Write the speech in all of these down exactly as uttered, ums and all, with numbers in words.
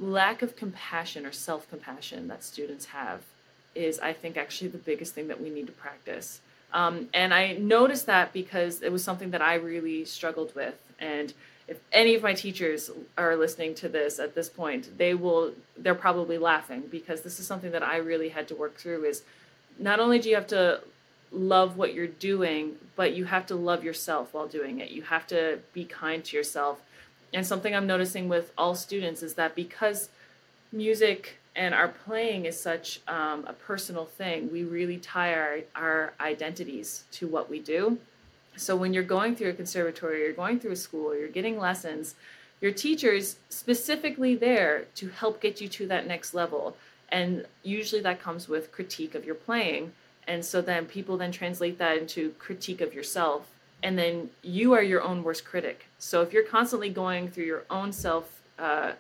lack of compassion or self-compassion that students have is, I think, actually the biggest thing that we need to practice. Um, and I noticed that because it was something that I really struggled with. And if any of my teachers are listening to this at this point, they will, they're probably laughing, because this is something that I really had to work through. Is not only do you have to love what you're doing, but you have to love yourself while doing it. You have to be kind to yourself. And something I'm noticing with all students is that because music and our playing is such um, a personal thing, we really tie our, our identities to what we do. So when you're going through a conservatory, you're going through a school, you're getting lessons, your teacher's specifically there to help get you to that next level. And usually that comes with critique of your playing. And so then people then translate that into critique of yourself. And then you are your own worst critic. So if you're constantly going through your own self, uh,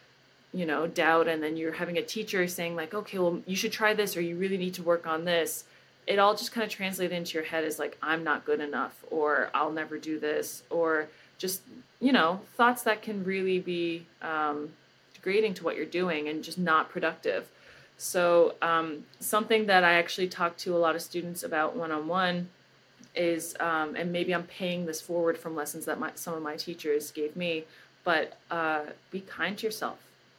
you know, doubt, and then you're having a teacher saying like, okay, well, you should try this, or you really need to work on this, it all just kind of translates into your head as like, I'm not good enough, or I'll never do this, or just, you know, thoughts that can really be um, degrading to what you're doing and just not productive. So um, something that I actually talk to a lot of students about one-on-one is, um, and maybe I'm paying this forward from lessons that my, some of my teachers gave me, but uh, be kind to yourself.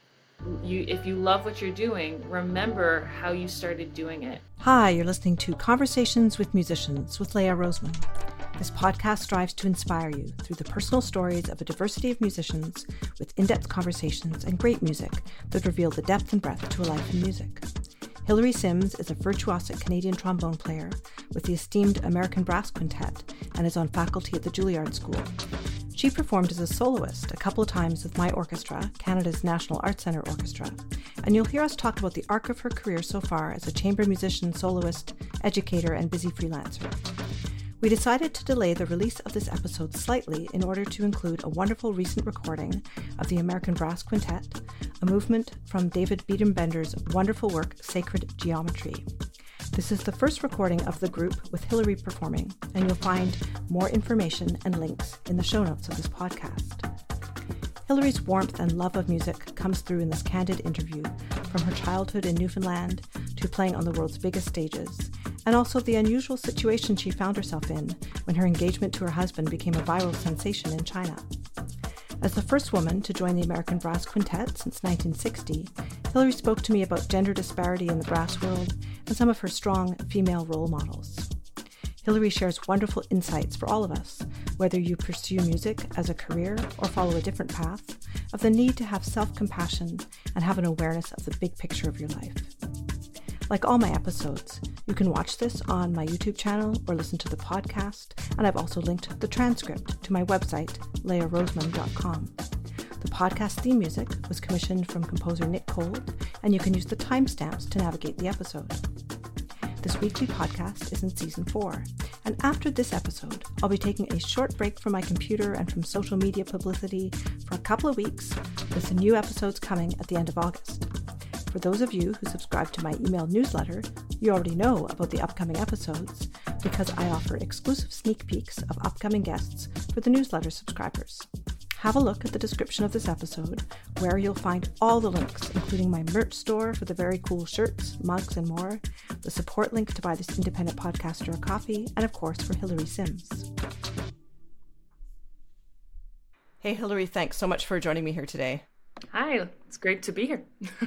You, if you love what you're doing, remember how you started doing it. Hi, you're listening to Conversations with Musicians with Leah Roseman. This podcast strives to inspire you through the personal stories of a diversity of musicians with in-depth conversations and great music that reveal the depth and breadth to a life in music. Hilary Sims is a virtuosic Canadian trombone player with the esteemed American Brass Quintet and is on faculty at the Juilliard School. She performed as a soloist a couple of times with my orchestra, Canada's National Arts Centre Orchestra, and you'll hear us talk about the arc of her career so far as a chamber musician, soloist, educator, and busy freelancer. We decided to delay the release of this episode slightly in order to include a wonderful recent recording of the American Brass Quintet, a movement from David Biederbender's wonderful work, Sacred Geometry. This is the first recording of the group with Hilary performing, and you'll find more information and links in the show notes of this podcast. Hilary's warmth and love of music comes through in this candid interview, from her childhood in Newfoundland to playing on the world's biggest stages, and also the unusual situation she found herself in when her engagement to her husband became a viral sensation in China. As the first woman to join the American Brass Quintet since nineteen sixty, Hilary spoke to me about gender disparity in the brass world and some of her strong female role models. Hilary shares wonderful insights for all of us, whether you pursue music as a career or follow a different path, of the need to have self-compassion and have an awareness of the big picture of your life. Like all my episodes, you can watch this on my YouTube channel or listen to the podcast, and I've also linked the transcript to my website, leah roseman dot com. The podcast theme music was commissioned from composer Nick Cold, and you can use the timestamps to navigate the episode. This weekly podcast is in season four, and after this episode, I'll be taking a short break from my computer and from social media publicity for a couple of weeks, with the new episodes coming at the end of August. For those of you who subscribe to my email newsletter, you already know about the upcoming episodes because I offer exclusive sneak peeks of upcoming guests for the newsletter subscribers. Have a look at the description of this episode, where you'll find all the links, including my merch store for the very cool shirts, mugs, and more, the support link to buy this independent podcaster a coffee, and of course for Hilary Sims. Hey Hilary, thanks so much for joining me here today. Hi, it's great to be here.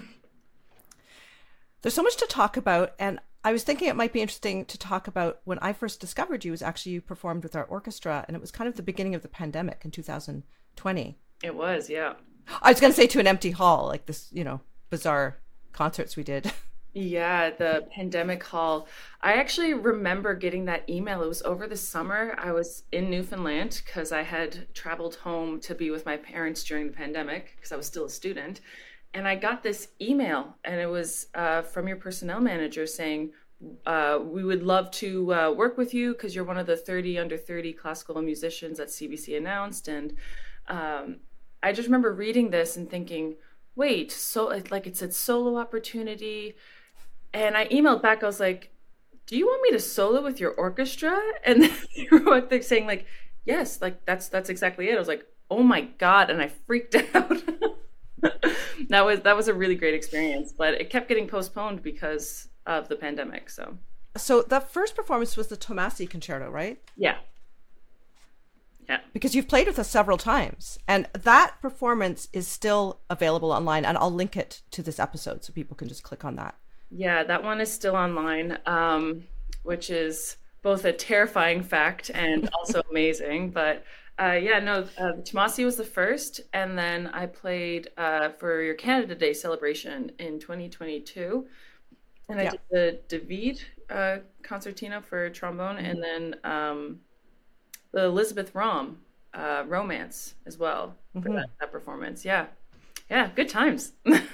There's so much to talk about, and I was thinking it might be interesting to talk about when I first discovered you was actually you performed with our orchestra, and it was kind of the beginning of the pandemic in two thousand twenty. It was, yeah. I was going to say to an empty hall, like this, you know, bizarre concerts we did. Yeah, the pandemic hall. I actually remember getting that email. It was over the summer. I was in Newfoundland because I had traveled home to be with my parents during the pandemic because I was still a student. And I got this email, and it was uh, from your personnel manager saying, uh, we would love to uh, work with you because you're one of the thirty under thirty classical musicians that C B C announced. And um, I just remember reading this and thinking, wait, so like it said solo opportunity. And I emailed back, I was like, do you want me to solo with your orchestra? And then they wrote back saying like, yes, like that's that's exactly it. I was like, oh my God. And I freaked out. that was that was a really great experience, but it kept getting postponed because of the pandemic. So, so the first performance was the Tomasi Concerto, right? Yeah. Yeah. Because you've played with us several times, and that performance is still available online, and I'll link it to this episode so people can just click on that. Yeah, that one is still online, um, which is both a terrifying fact and also amazing. But uh, yeah, no, uh, the Tomasi was the first, and then I played uh, for your Canada Day celebration in twenty twenty-two, and I Yeah. did the David uh, concertino for trombone, mm-hmm. and then um, the Elizabeth Rom uh, romance as well for mm-hmm. that, that performance. Yeah, yeah, good times.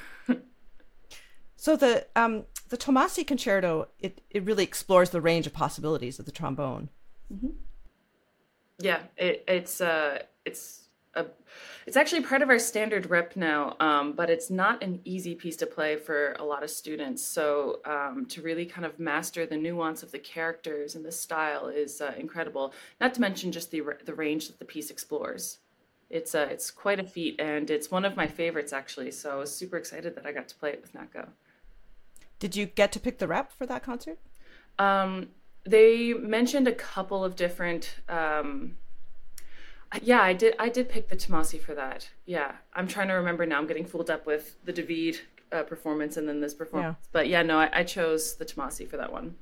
So the um, the Tomasi Concerto, it, it really explores the range of possibilities of the trombone. Mm-hmm. Yeah, it, it's uh, it's a, it's actually part of our standard rep now, um, but it's not an easy piece to play for a lot of students. So um, to really kind of master the nuance of the characters and the style is uh, incredible. Not to mention just the the range that the piece explores. It's uh, it's quite a feat, and it's one of my favorites actually. So I was super excited that I got to play it with NATCO. Did you get to pick the rep for that concert? Um, they mentioned a couple of different. Um, yeah, I did. I did pick the Tomasi for that. Yeah, I'm trying to remember now. I'm getting fooled up with the David uh, performance and then this performance. Yeah. But yeah, no, I, I chose the Tomasi for that one.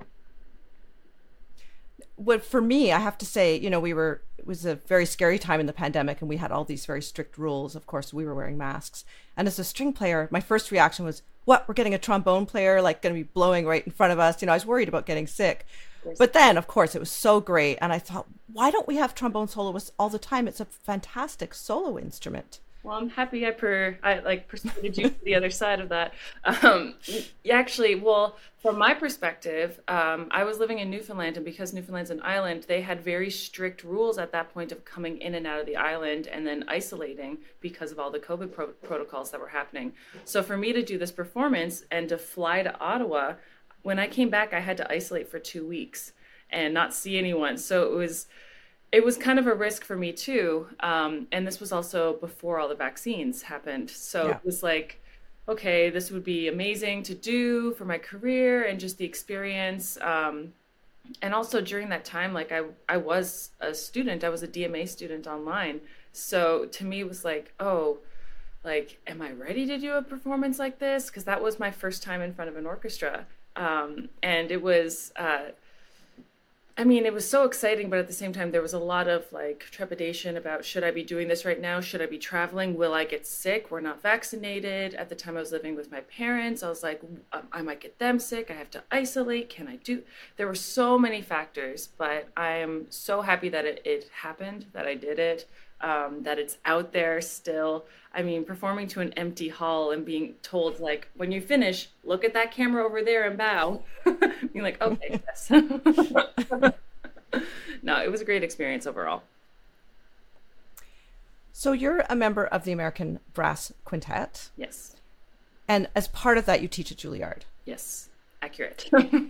Well, for me, I have to say, you know, we were, it was a very scary time in the pandemic, and we had all these very strict rules. Of course, we were wearing masks. And as a string player, my first reaction was, what, we're getting a trombone player, like going to be blowing right in front of us. You know, I was worried about getting sick. But then, of course, it was so great. And I thought, why don't we have trombone soloists all the time? It's a fantastic solo instrument. Well, I'm happy I per I like persuaded you to the other side of that. Um, actually, well, from my perspective, um, I was living in Newfoundland, and because Newfoundland's an island, they had very strict rules at that point of coming in and out of the island and then isolating because of all the COVID pro- protocols that were happening. So for me to do this performance and to fly to Ottawa, when I came back, I had to isolate for two weeks and not see anyone. So it was. It was kind of a risk for me too. Um, and this was also before all the vaccines happened. So yeah. It was like, okay, this would be amazing to do for my career and just the experience. Um, and also during that time, like I, I was a student, I was a D M A student online. So to me it was like, oh, like, am I ready to do a performance like this? Because that was my first time in front of an orchestra. Um, and it was, uh, I mean, it was so exciting, but at the same time, there was a lot of like trepidation about, should I be doing this right now? Should I be traveling? Will I get sick? We're not vaccinated. At the time I was living with my parents, I was like, I might get them sick. I have to isolate. Can I do? There were so many factors, but I am so happy that it, it happened, that I did it, um, that it's out there still. I mean, performing to an empty hall and being told, like, when you finish, look at that camera over there and bow. Being like, okay, yes. No, it was a great experience overall. So you're a member of the American Brass Quintet. Yes. And as part of that, you teach at Juilliard. Yes, accurate.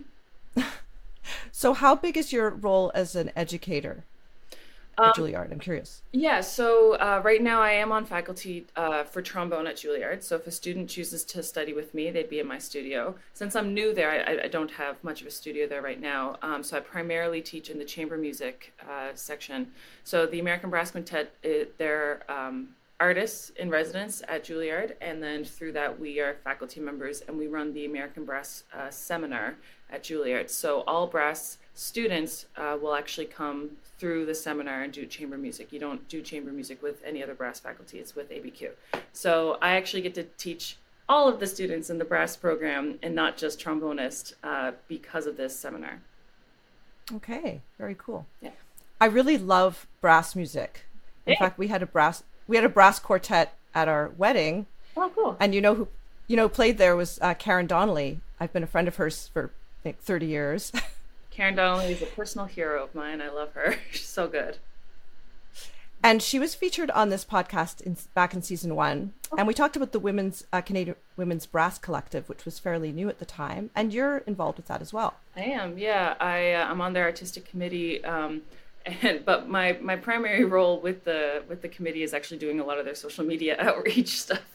So how big is your role as an educator? At um, Juilliard, I'm curious. Yeah, so uh, right now I am on faculty uh, for trombone at Juilliard. So if a student chooses to study with me, they'd be in my studio. Since I'm new there, I, I don't have much of a studio there right now. Um, so I primarily teach in the chamber music uh, section. So the American Brass Quintet, it, they're um, artists in residence at Juilliard. And then through that, we are faculty members, and we run the American Brass uh, Seminar at Juilliard. So all brass students uh, will actually come through the seminar and do chamber music. You don't do chamber music with any other brass faculty. It's with A B Q. So I actually get to teach all of the students in the brass program and not just trombonists uh, because of this seminar. Okay, very cool. Yeah, I really love brass music. In hey. fact, we had a brass we had a brass quartet at our wedding. Oh, cool! And you know who you know played there was uh, Karen Donnelly. I've been a friend of hers for I think thirty years. Karen Donnelly is a personal hero of mine. I love her. She's so good. And she was featured on this podcast in, back in season one. Oh. And we talked about the women's uh, Canadian Women's Brass Collective, which was fairly new at the time. And you're involved with that as well. I am, yeah. I, uh, I'm on their artistic committee. Um, And but my my primary role with the with the committee is actually doing a lot of their social media outreach stuff.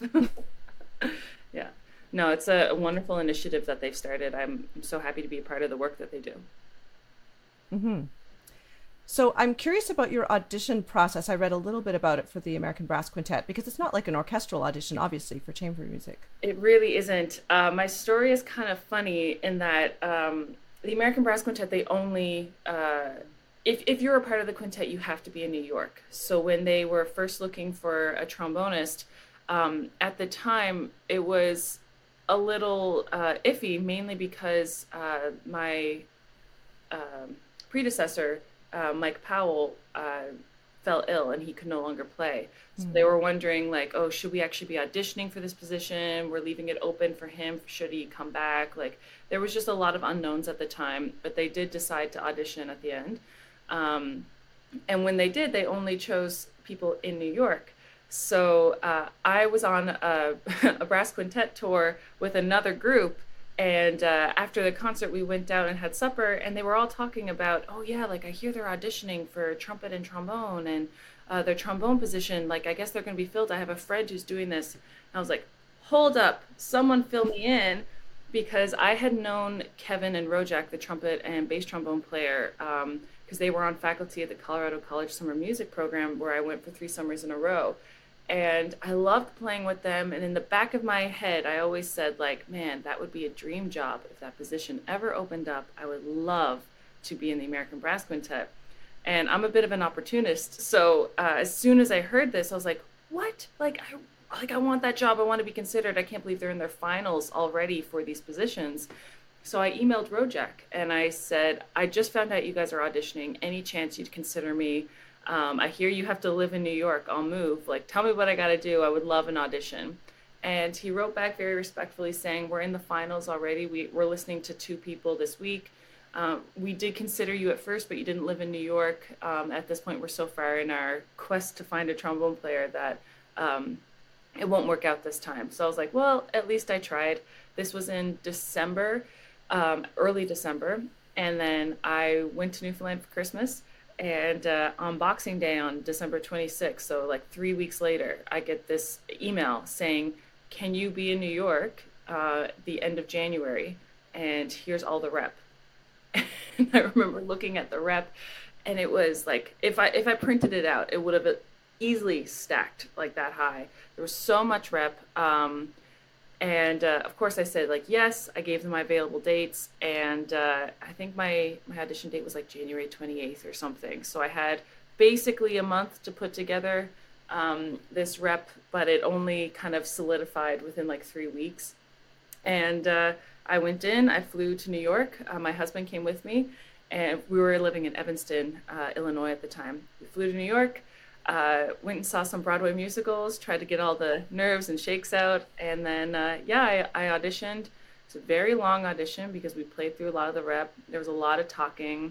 Yeah. No, it's a, a wonderful initiative that they've started. I'm, I'm so happy to be a part of the work that they do. Mm-hmm. So I'm curious about your audition process. I read a little bit about it for the American Brass Quintet, because it's not like an orchestral audition, obviously, for chamber music. It really isn't. Uh, my story is kind of funny in that um, the American Brass Quintet, they only, uh, if, if you're a part of the quintet, you have to be in New York. So when they were first looking for a trombonist, um, at the time, it was a little uh, iffy, mainly because uh, my um, predecessor, Uh, Mike Powell, uh, fell ill and he could no longer play. So mm. they were wondering, like, oh, should we actually be auditioning for this position? We're leaving it open for him. Should he come back? Like, there was just a lot of unknowns at the time, but they did decide to audition at the end. Um, and when they did, they only chose people in New York. So uh, I was on a, a brass quintet tour with another group. And uh, after the concert, we went down and had supper, and they were all talking about, oh, yeah, like, I hear they're auditioning for trumpet and trombone, and uh, their trombone position, like, I guess they're going to be filled. I have a friend who's doing this. And I was like, hold up, someone fill me in, because I had known Kevin and Rojak, the trumpet and bass trombone player, um, because they were on faculty at the Colorado College Summer Music Program, where I went for three summers in a row. And I loved playing with them. And in the back of my head, I always said, like, man, that would be a dream job. If that position ever opened up, I would love to be in the American Brass Quintet. And I'm a bit of an opportunist. So uh, as soon as I heard this, I was like, what? Like, I, like, I want that job. I want to be considered. I can't believe they're in their finals already for these positions. So I emailed Rojak and I said, I just found out you guys are auditioning. Any chance you'd consider me? Um, I hear you have to live in New York. I'll move. Like, tell me what I got to do. I would love an audition. And he wrote back very respectfully saying, we're in the finals already. We, we're listening to two people this week. Um, we did consider you at first, but you didn't live in New York. Um, at this point, we're so far in our quest to find a trombone player that um, it won't work out this time. So I was like, well, at least I tried. This was in December, um, early December. And then I went to Newfoundland for Christmas. And uh, on Boxing Day on December twenty-sixth, so like three weeks later, I get this email saying, can you be in New York uh, the end of January? And here's all the rep. And I remember looking at the rep, and it was like, if I if I printed it out, it would have easily stacked like that high. There was so much rep. Um, And uh, of course I said, like, yes. I gave them my available dates, and uh, I think my, my audition date was like January twenty-eighth or something. So I had basically a month to put together um, this rep, but it only kind of solidified within like three weeks. And uh, I went in, I flew to New York. Uh, my husband came with me, and we were living in Evanston, uh, Illinois at the time. We flew to New York. Uh, went and saw some Broadway musicals, tried to get all the nerves and shakes out. And then, uh, yeah, I, I auditioned. It's a very long audition because we played through a lot of the rep. There was a lot of talking.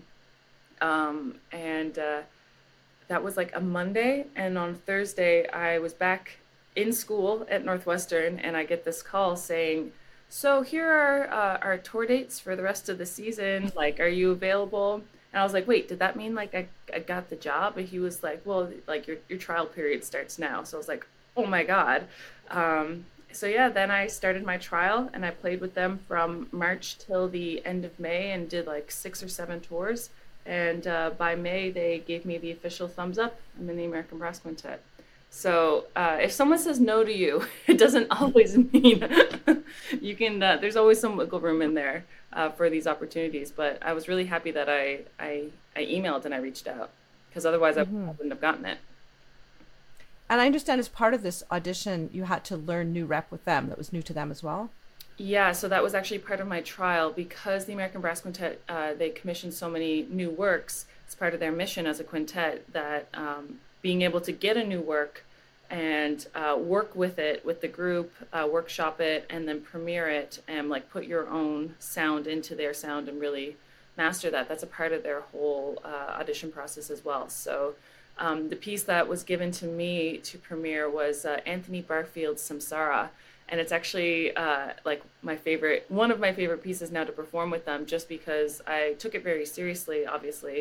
Um, and uh, that was like a Monday. And on Thursday, I was back in school at Northwestern, and I get this call saying, so here are uh, our tour dates for the rest of the season. Like, are you available? And I was like, wait, did that mean like I, I got the job? And he was like, well, like your, your trial period starts now. So I was like, oh my God. Um, so yeah, then I started my trial, and I played with them from March till the end of May and did like six or seven tours. And uh, by May, they gave me the official thumbs up. I'm in the American Brass Quintet. So uh, if someone says no to you, it doesn't always mean you can, uh, there's always some wiggle room in there uh, for these opportunities. But I was really happy that I, I, I emailed and I reached out, because otherwise mm-hmm. I wouldn't have gotten it. And I understand as part of this audition, you had to learn new rep with them. That was new to them as well? Yeah, so that was actually part of my trial, because the American Brass Quintet, uh, they commissioned so many new works. It's part of their mission as a quintet that um, being able to get a new work and uh, work with it with the group, uh, workshop it, and then premiere it, and like put your own sound into their sound and really master that. That's a part of their whole uh, audition process as well. So um, the piece that was given to me to premiere was uh, Anthony Barfield's Samsara. And it's actually uh, like my favorite, one of my favorite pieces now to perform with them, just because I took it very seriously, obviously.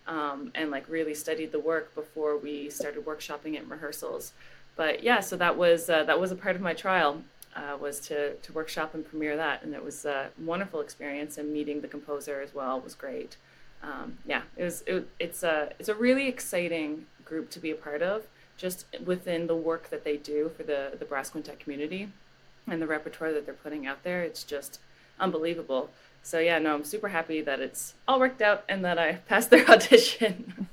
um, and like really studied the work before we started workshopping it in rehearsals. But yeah, so that was uh, that was a part of my trial, uh, was to to workshop and premiere that, and it was a wonderful experience. And meeting the composer as well was great. Um, yeah, it was it, it's a it's a really exciting group to be a part of, just within the work that they do for the the brass quintet community, and the repertoire that they're putting out there. It's just unbelievable. So yeah, no, I'm super happy that it's all worked out and that I passed their audition.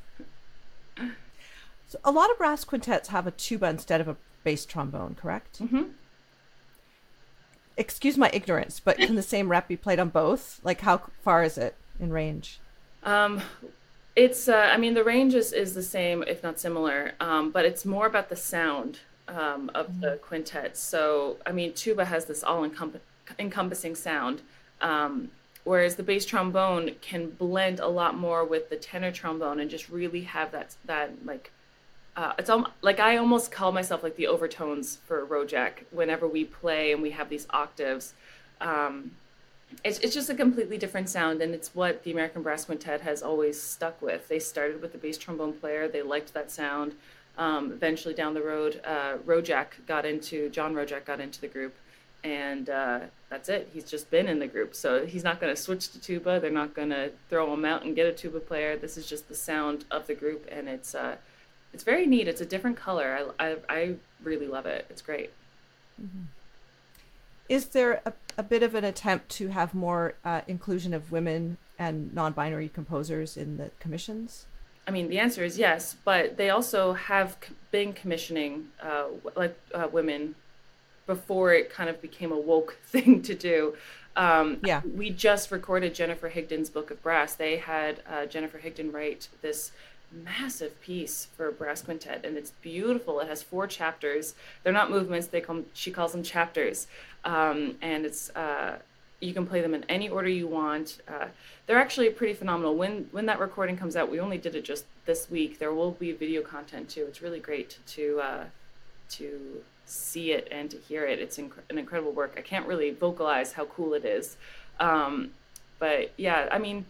So a lot of brass quintets have a tuba instead of a bass trombone, correct? Mm-hmm. Excuse my ignorance, but can the same rep be played on both? Like, how far is it in range? Um, it's, uh, I mean, the range is, is the same, if not similar, um, but it's more about the sound um, of mm-hmm. the quintet. So, I mean, tuba has this all-encompassing sound, um, whereas the bass trombone can blend a lot more with the tenor trombone and just really have that, that like, Uh, it's all, like I almost call myself like the overtones for Rojak whenever we play and we have these octaves. Um, it's it's just a completely different sound, and it's what the American Brass Quintet has always stuck with. They started with the bass trombone player. They liked that sound. Um, eventually down the road, uh, Rojak got into, John Rojak got into the group, and uh, that's it. He's just been in the group. So he's not going to switch to tuba. They're not going to throw him out and get a tuba player. This is just the sound of the group, and it's... Uh, It's very neat. It's a different color. I, I, I really love it. It's great. Mm-hmm. Is there a, a bit of an attempt to have more uh, inclusion of women and non-binary composers in the commissions? I mean, the answer is yes, but they also have been commissioning uh, like uh, women before it kind of became a woke thing to do. Um, yeah. We just recorded Jennifer Higdon's Book of Brass. They had uh, Jennifer Higdon write this massive piece for brass quintet, and it's beautiful. It has four chapters. They're not movements. They call she calls them chapters, um, and it's uh, you can play them in any order you want. Uh, they're actually pretty phenomenal. When when that recording comes out, we only did it just this week. There will be video content too. It's really great to uh, to see it and to hear it. It's inc- an incredible work. I can't really vocalize how cool it is, um, but yeah, I mean,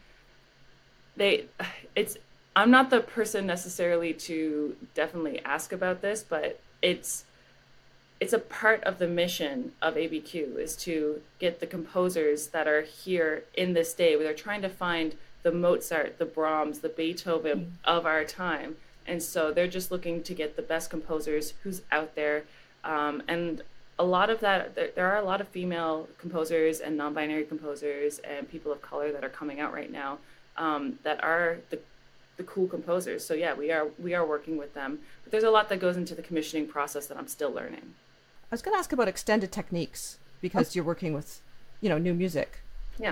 they it's. I'm not the person necessarily to definitely ask about this, but it's it's a part of the mission of A B Q is to get the composers that are here in this day, where they're trying to find the Mozart, the Brahms, the Beethoven mm. of our time. And so they're just looking to get the best composers who's out there. Um, and a lot of that, there, there are a lot of female composers and non-binary composers and people of color that are coming out right now um, that are the the cool composers. So yeah, we are we are working with them. But there's a lot that goes into the commissioning process that I'm still learning. I was going to ask about extended techniques because oh. you're working with, you know, new music. Yeah.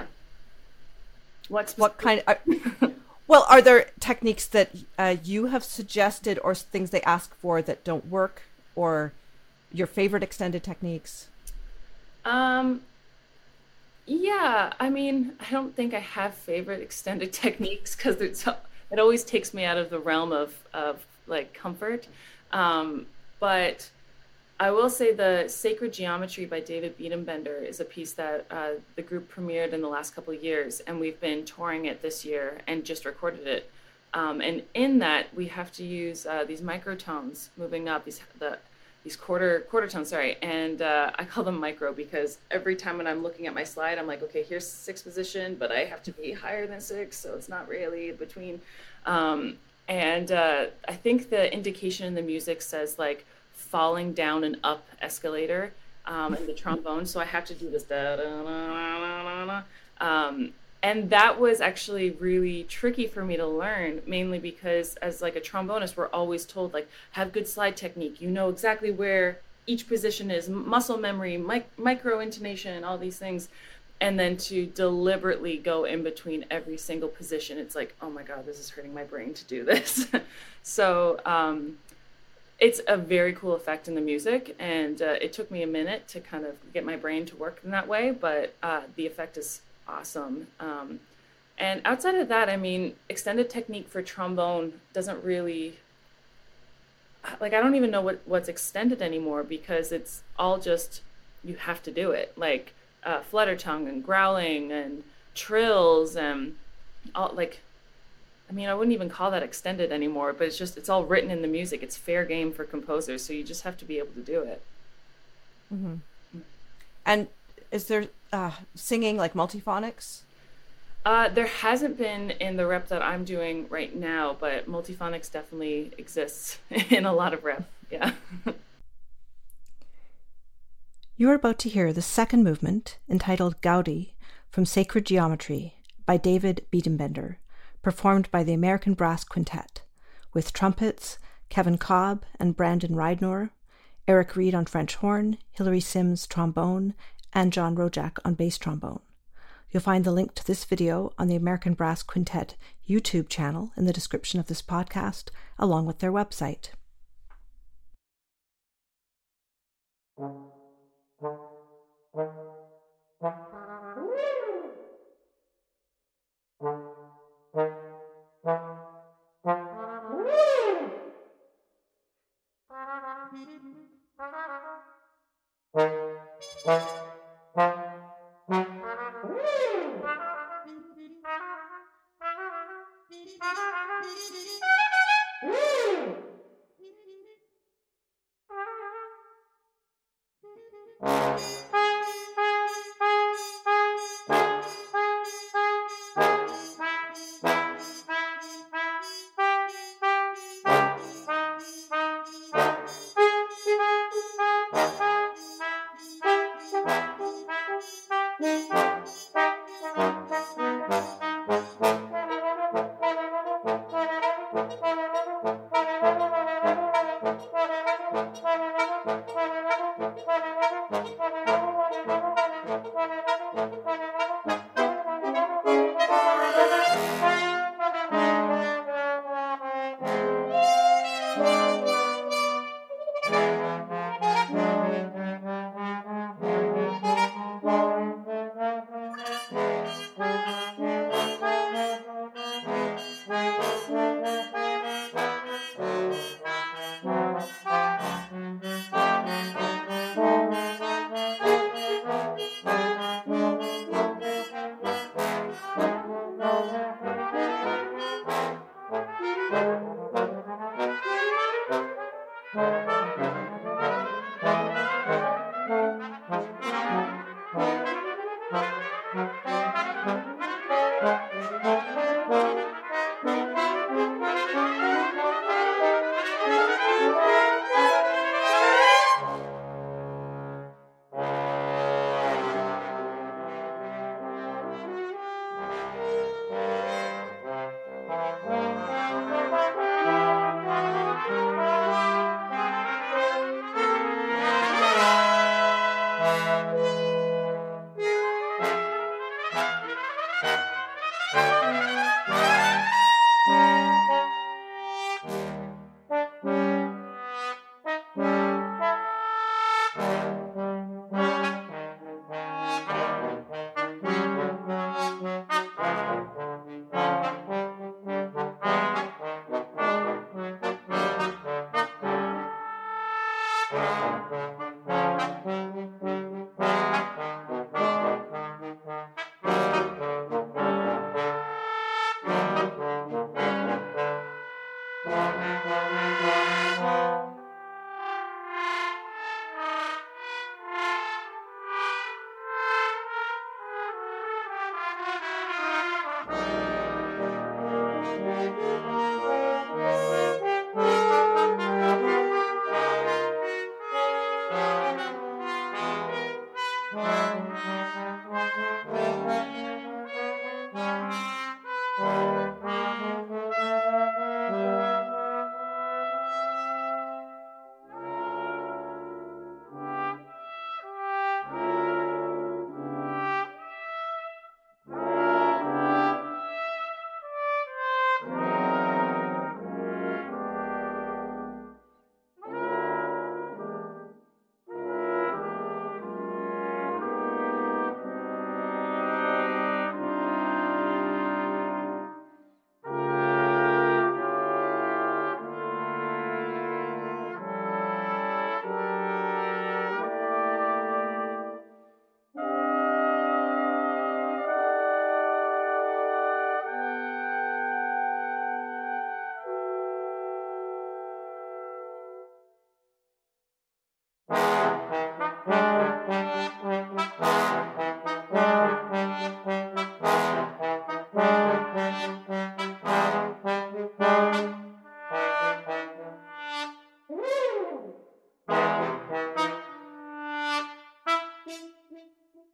What's what kind of? Are, well, are there techniques that uh, you have suggested or things they ask for that don't work, or your favorite extended techniques? Um. Yeah, I mean, I don't think I have favorite extended techniques because it's. It always takes me out of the realm of, of like comfort. Um, but I will say the Sacred Geometry by David Biedenbender is a piece that uh, the group premiered in the last couple of years, and we've been touring it this year and just recorded it. Um, and in that, we have to use uh, these microtones moving up, these the these quarter quarter tones, sorry. And uh, I call them micro because every time when I'm looking at my slide, I'm like, okay, here's sixth position, but I have to be higher than six, so it's not really between. Um, and uh, I think the indication in the music says like falling down an up escalator um, in the trombone, so I have to do this. Da, da, da, da, da, um, and that was actually really tricky for me to learn, mainly because as like a trombonist, we're always told like, have good slide technique. You know exactly where each position is, muscle memory, mic- micro intonation, all these things. And then to deliberately go in between every single position, it's like, oh my God, this is hurting my brain to do this. so um, it's a very cool effect in the music. And uh, it took me a minute to kind of get my brain to work in that way, but uh, the effect is awesome. Um, and outside of that, I mean, extended technique for trombone doesn't really, like, I don't even know what, what's extended anymore because it's all just, you have to do it. Like uh, flutter tongue and growling and trills and all, like, I mean, I wouldn't even call that extended anymore, but it's just, it's all written in the music. It's fair game for composers. So you just have to be able to do it. Mm-hmm. And is there uh, singing like multiphonics? Uh, there hasn't been in the rep that I'm doing right now, but multiphonics definitely exists in a lot of rep. Yeah. You are about to hear the second movement, entitled Gaudi, from Sacred Geometry by David Biedenbender, performed by the American Brass Quintet, with trumpets, Kevin Cobb and Brandon Rydnor, Eric Reed on French horn, Hilary Sims trombone, and John Rojak on bass trombone. You'll find the link to this video on the American Brass Quintet YouTube channel in the description of this podcast, along with their website.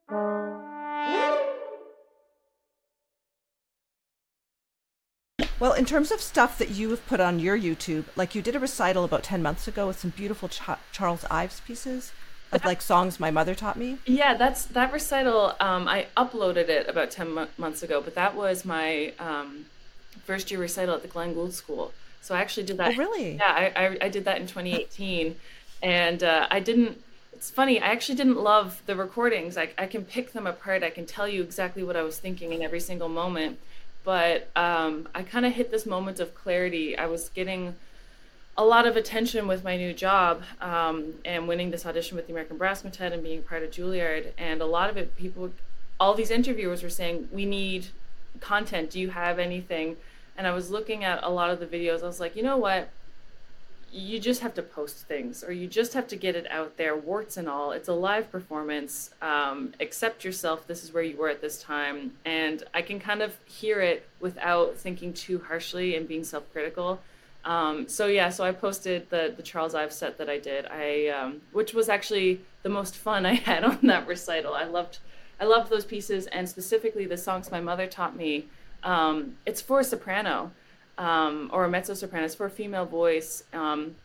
Well, in terms of stuff that you have put on your YouTube, like you did a recital about ten months ago with some beautiful Ch- Charles Ives pieces of like songs my mother taught me. Yeah, that's that recital. Um, I uploaded it about ten mo- months ago, but that was my um, first year recital at the Glenn Gould School. So I actually did that. Oh, really? Yeah, I, I, I did that in twenty eighteen. And uh, I didn't, it's funny, I actually didn't love the recordings. I, I can pick them apart. I can tell you exactly what I was thinking in every single moment. But um, I kind of hit this moment of clarity. I was getting a lot of attention with my new job um, and winning this audition with the American Brass Quintet and being part of Juilliard. And a lot of it, people, all these interviewers were saying, we need content. Do you have anything? And I was looking at a lot of the videos. I was like, you know what? You just have to post things, or you just have to get it out there, warts and all. It's a live performance. Um, accept yourself. This is where you were at this time. And I can kind of hear it without thinking too harshly and being self-critical. Um, so yeah, so I posted the, the Charles Ives set that I did, I, um, which was actually the most fun I had on that recital. I loved, I loved those pieces, and specifically the songs my mother taught me. Um, it's for a soprano. Um, or a mezzo-soprano, it's for a female voice. Um,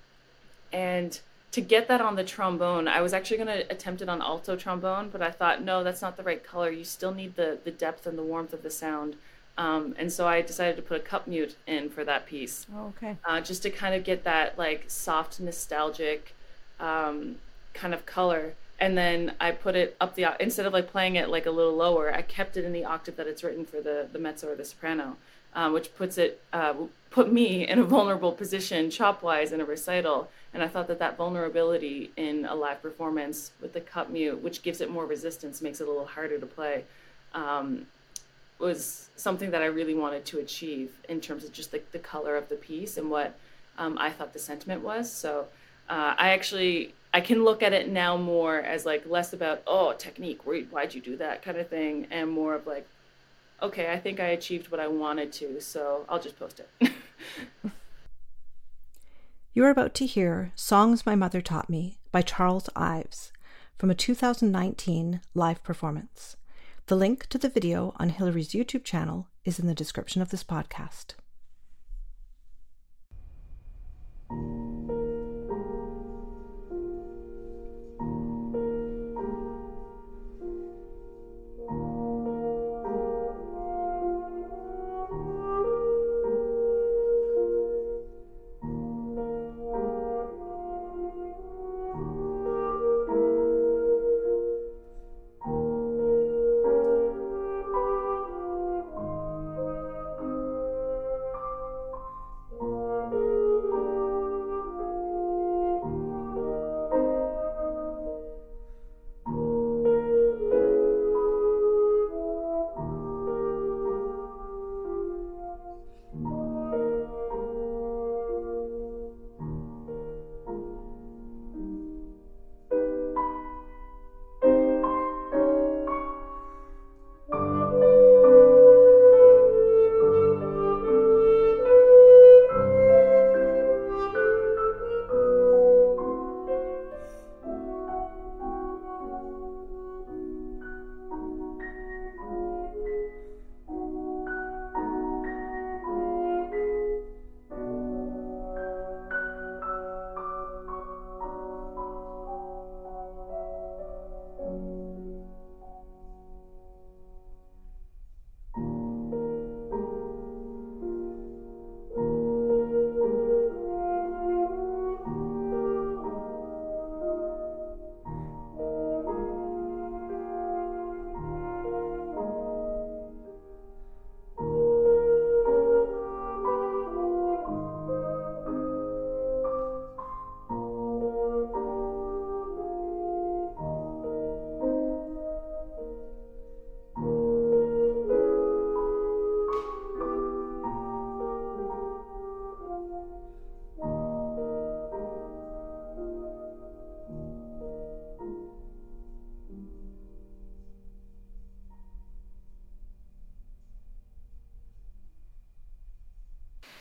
and to get that on the trombone, I was actually going to attempt it on alto trombone, but I thought, no, that's not the right color. You still need the, the depth and the warmth of the sound. Um, and so I decided to put a cup mute in for that piece. Oh, okay. Uh, just to kind of get that like soft, nostalgic um, kind of color. And then I put it up the, instead of like playing it like a little lower, I kept it in the octave that it's written for the, the mezzo or the soprano. Um, which puts it, uh, put me in a vulnerable position chop-wise in a recital. And I thought that that vulnerability in a live performance with the cup mute, which gives it more resistance, makes it a little harder to play, um, was something that I really wanted to achieve in terms of just like the color of the piece and what um, I thought the sentiment was. So uh, I actually, I can look at it now more as like less about, oh, technique, why'd you do that kind of thing, and more of like, okay, I think I achieved what I wanted to, so I'll just post it. You're about to hear Songs My Mother Taught Me by Charles Ives from a two thousand nineteen live performance. The link to the video on Hilary's YouTube channel is in the description of this podcast.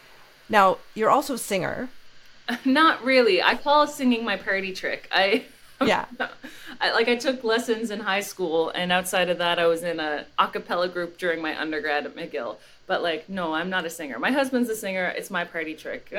Now, you're also a singer. Not really. I call singing my party trick. I Yeah. I, like I took lessons in high school, and outside of that, I was in a a cappella group during my undergrad at McGill. But like, no, I'm not a singer. My husband's a singer. It's my party trick.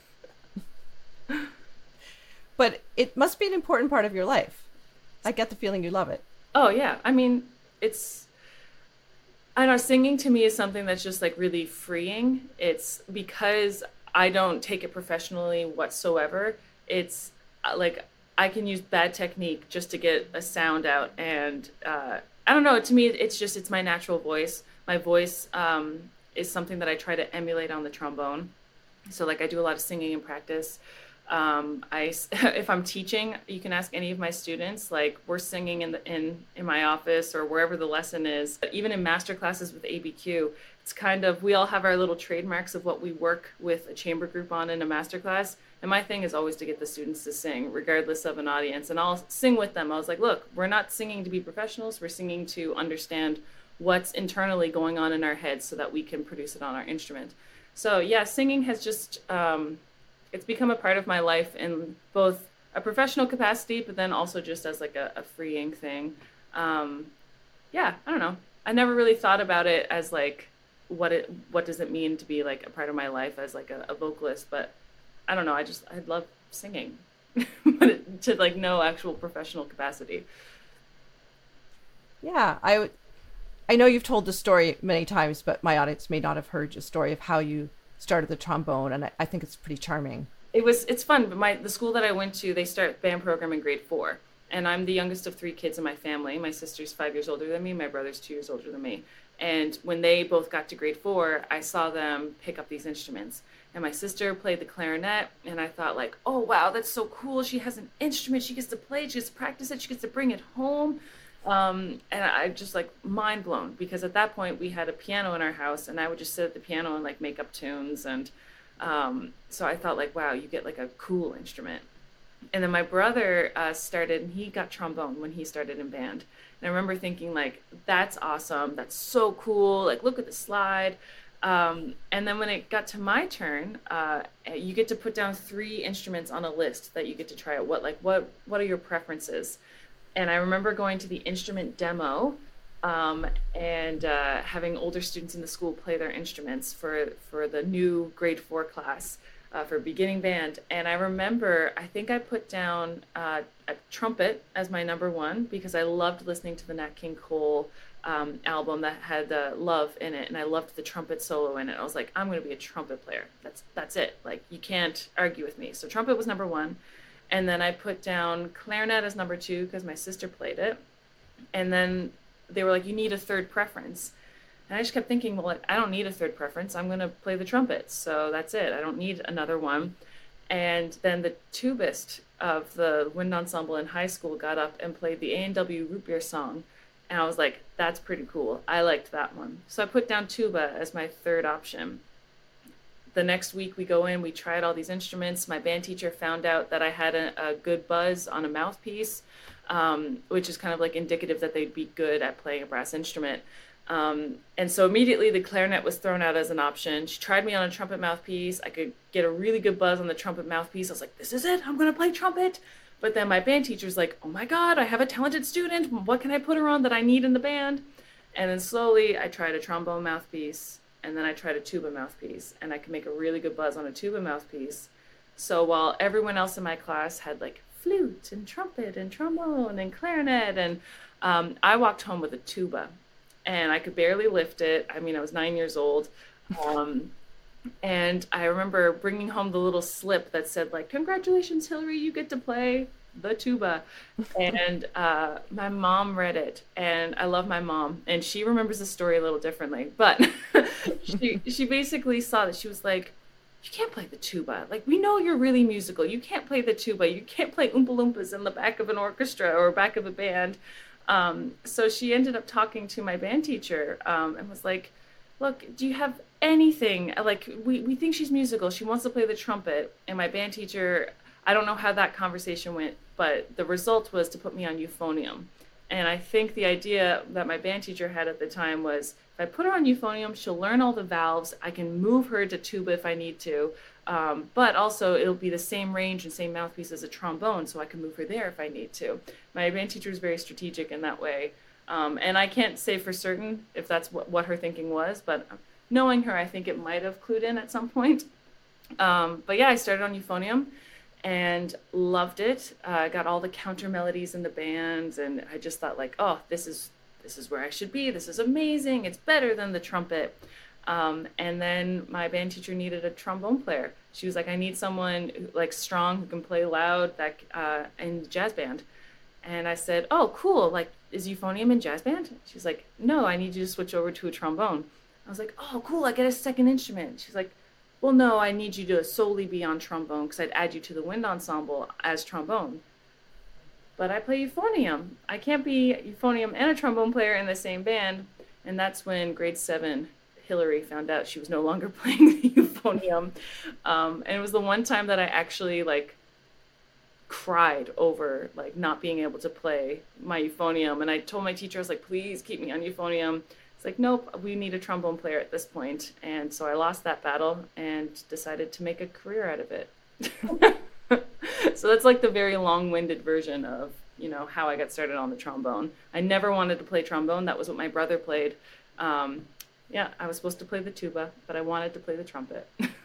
But it must be an important part of your life. I get the feeling you love it. Oh yeah, I mean, it's I don't know, singing to me is something that's just like really freeing. It's because I don't take it professionally whatsoever. It's uh, like I can use bad technique just to get a sound out, and uh, I don't know. To me, it's just it's my natural voice. My voice um, is something that I try to emulate on the trombone. So like I do a lot of singing in practice. Um, I, if I'm teaching, you can ask any of my students, like we're singing in the, in, in my office or wherever the lesson is. But even in master classes with A B Q, it's kind of, we all have our little trademarks of what we work with a chamber group on in a master class. And my thing is always to get the students to sing regardless of an audience. And I'll sing with them. I was like, look, we're not singing to be professionals. We're singing to understand what's internally going on in our heads so that we can produce it on our instrument. So yeah, singing has just, um, it's become a part of my life in both a professional capacity, but then also just as like a, a freeing thing. Um, yeah, I don't know. I never really thought about it as like, what it, what does it mean to be like a part of my life as like a, a vocalist? But I don't know. I just, I love singing, but it, to like no actual professional capacity. Yeah, I, I know you've told the story many times, but my audience may not have heard your story of how you started the trombone, and I, I think it's pretty charming. It was, it's fun, but my, the school that I went to, they start band program in grade four, and I'm the youngest of three kids in my family. My sister's five years older than me, my brother's two years older than me. And when they both got to grade four, I saw them pick up these instruments. And my sister played the clarinet, and I thought like, oh wow, that's so cool. She has an instrument, she gets to play it, she gets to practice it, she gets to bring it home. Um, and I just like mind blown, because at that point we had a piano in our house, and I would just sit at the piano and like make up tunes. And um, so I thought like, wow, you get like a cool instrument. And then my brother uh, started, and he got trombone when he started in band. And I remember thinking like, that's awesome. That's so cool. Like, look at the slide. Um, and then when it got to my turn, uh, you get to put down three instruments on a list that you get to try out. What, like, what, what are your preferences? And I remember going to the instrument demo um, and uh, having older students in the school play their instruments for, for the new grade four class uh, for beginning band. And I remember, I think I put down uh, a trumpet as my number one, because I loved listening to the Nat King Cole um, album that had the Love in it. And I loved the trumpet solo in it. I was like, I'm going to be a trumpet player. That's, that's it. Like, you can't argue with me. So trumpet was number one. And then I put down clarinet as number two because my sister played it. And then they were like, you need a third preference. And I just kept thinking, well, I don't need a third preference. I'm going to play the trumpet. So that's it. I don't need another one. And then the tubist of the wind ensemble in high school got up and played the A and W Root Beer song. And I was like, that's pretty cool. I liked that one. So I put down tuba as my third option. The next week we go in, we tried all these instruments. My band teacher found out that I had a, a good buzz on a mouthpiece, um, which is kind of like indicative that they'd be good at playing a brass instrument. Um, and so immediately the clarinet was thrown out as an option. She tried me on a trumpet mouthpiece. I could get a really good buzz on the trumpet mouthpiece. I was like, this is it. I'm going to play trumpet. But then my band teacher's like, oh my God, I have a talented student. What can I put her on that I need in the band? And then slowly I tried a trombone mouthpiece. And then I tried a tuba mouthpiece, and I could make a really good buzz on a tuba mouthpiece. So while everyone else in my class had like flute and trumpet and trombone and clarinet, and um, I walked home with a tuba, and I could barely lift it. I mean, I was nine years old. Um, and I remember bringing home the little slip that said like, congratulations, Hillary, you get to play the tuba. And uh, my mom read it, and I love my mom, and she remembers the story a little differently, but she she basically saw that. She was like, you can't play the tuba. Like, we know you're really musical. You can't play the tuba. You can't play Oompa Loompas in the back of an orchestra or back of a band. Um, so she ended up talking to my band teacher um, and was like, look, do you have anything? Like, we, we think she's musical. She wants to play the trumpet. And my band teacher, I don't know how that conversation went, but the result was to put me on euphonium. And I think the idea that my band teacher had at the time was, if I put her on euphonium, she'll learn all the valves. I can move her to tuba if I need to. Um, but also it'll be the same range and same mouthpiece as a trombone, so I can move her there if I need to. My band teacher is very strategic in that way. Um, and I can't say for certain if that's what, what her thinking was, but knowing her, I think it might have clued in at some point. Um, but yeah, I started on euphonium and loved it. I uh, got all the counter melodies in the band, and I just thought like, oh, this is this is where I should be. This is amazing. It's better than the trumpet. Um, and then my band teacher needed a trombone player. She was like, I need someone who, like strong, who can play loud, that uh, in jazz band. And I said, oh, cool. Like, is euphonium in jazz band? She's like, no, I need you to switch over to a trombone. I was like, oh, cool. I get a second instrument. She's like, well, no, I need you to solely be on trombone because I'd add you to the wind ensemble as trombone. But I play euphonium. I can't be euphonium and a trombone player in the same band. And that's when grade seven, Hillary found out she was no longer playing the euphonium. Um, and it was the one time that I actually like cried over like not being able to play my euphonium. And I told my teacher, I was like, please keep me on euphonium. It's like, nope, we need a trombone player at this point. And so I lost that battle and decided to make a career out of it. So that's like the very long-winded version of, you know, how I got started on the trombone. I never wanted to play trombone. That was what my brother played. Um, yeah, I was supposed to play the tuba, but I wanted to play the trumpet.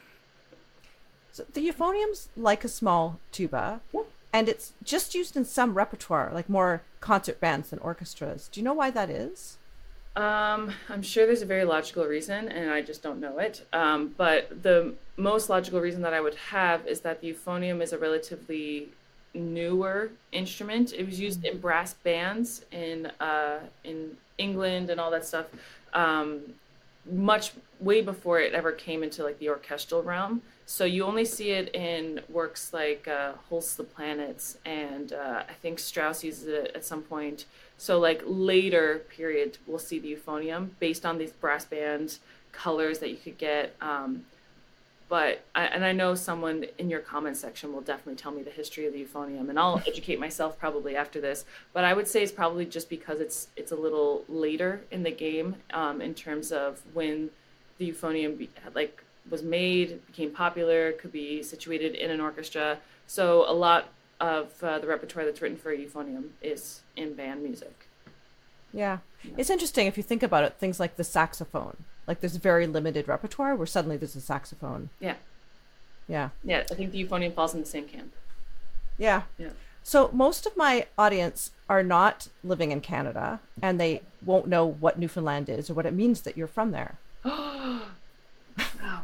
So the euphonium's like a small tuba, yeah. And it's just used in some repertoire, like more concert bands than orchestras. Do you know why that is? Um, I'm sure there's a very logical reason, and I just don't know it. Um, but the most logical reason that I would have is that the euphonium is a relatively newer instrument. It was used in brass bands in uh, in England and all that stuff, um, much way before it ever came into like the orchestral realm. So you only see it in works like uh, Holst the Planets, and uh, I think Strauss uses it at some point. So like later period, we'll see the euphonium based on these brass band colors that you could get. Um, but, I, and I know someone in your comment section will definitely tell me the history of the euphonium, and I'll educate myself probably after this. But I would say it's probably just because it's it's a little later in the game um, in terms of when the euphonium be, like was made, became popular, could be situated in an orchestra. So a lot of uh, the repertoire that's written for euphonium is in band music. Yeah. yeah. It's interesting if you think about it, things like the saxophone. Like there's very limited repertoire where suddenly there's a saxophone. Yeah. Yeah. Yeah, I think the euphonium falls in the same camp. Yeah. Yeah. So most of my audience are not living in Canada, and they won't know what Newfoundland is or what it means that you're from there. Wow.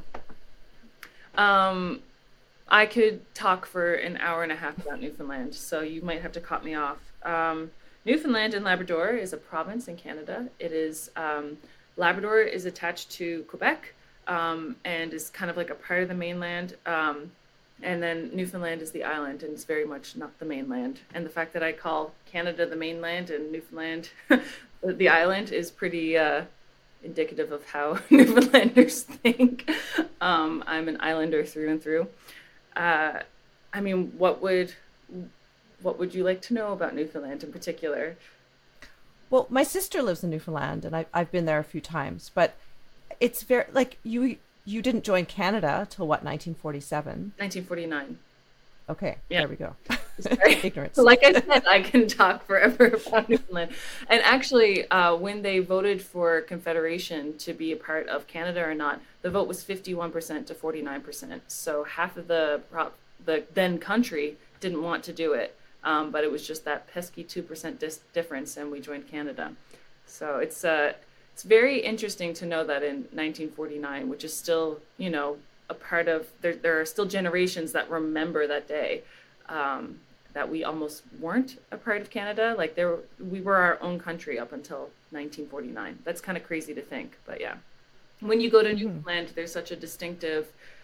Um, I could talk for an hour and a half about Newfoundland, so you might have to cut me off. Um, Newfoundland and Labrador is a province in Canada. It is, um, Labrador is attached to Quebec um, and is kind of like a part of the mainland. Um, and then Newfoundland is the island, and it's very much not the mainland. And the fact that I call Canada the mainland and Newfoundland the island is pretty uh, indicative of how Newfoundlanders think. Um, I'm an islander through and through. Uh, I mean, what would what would you like to know about Newfoundland in particular? Well, my sister lives in Newfoundland, and I, I've been there a few times. But it's very like you you didn't join Canada till what, nineteen forty-seven? nineteen forty-nine. Okay, yeah. There we go. Ignorance. So like I said, I can talk forever about Newfoundland. And actually, uh, when they voted for Confederation to be a part of Canada or not, the vote was fifty-one percent to forty-nine percent. So half of the the then country didn't want to do it, um, but it was just that pesky two percent dis- difference, and we joined Canada. So it's uh, it's very interesting to know that in nineteen forty-nine, which is still, you know, a part of, there, there are still generations that remember that day, um, that we almost weren't a part of Canada. Like there, we were our own country up until nineteen forty-nine. That's kind of crazy to think, but yeah. When you go to mm-hmm. Newfoundland, there's such a distinctive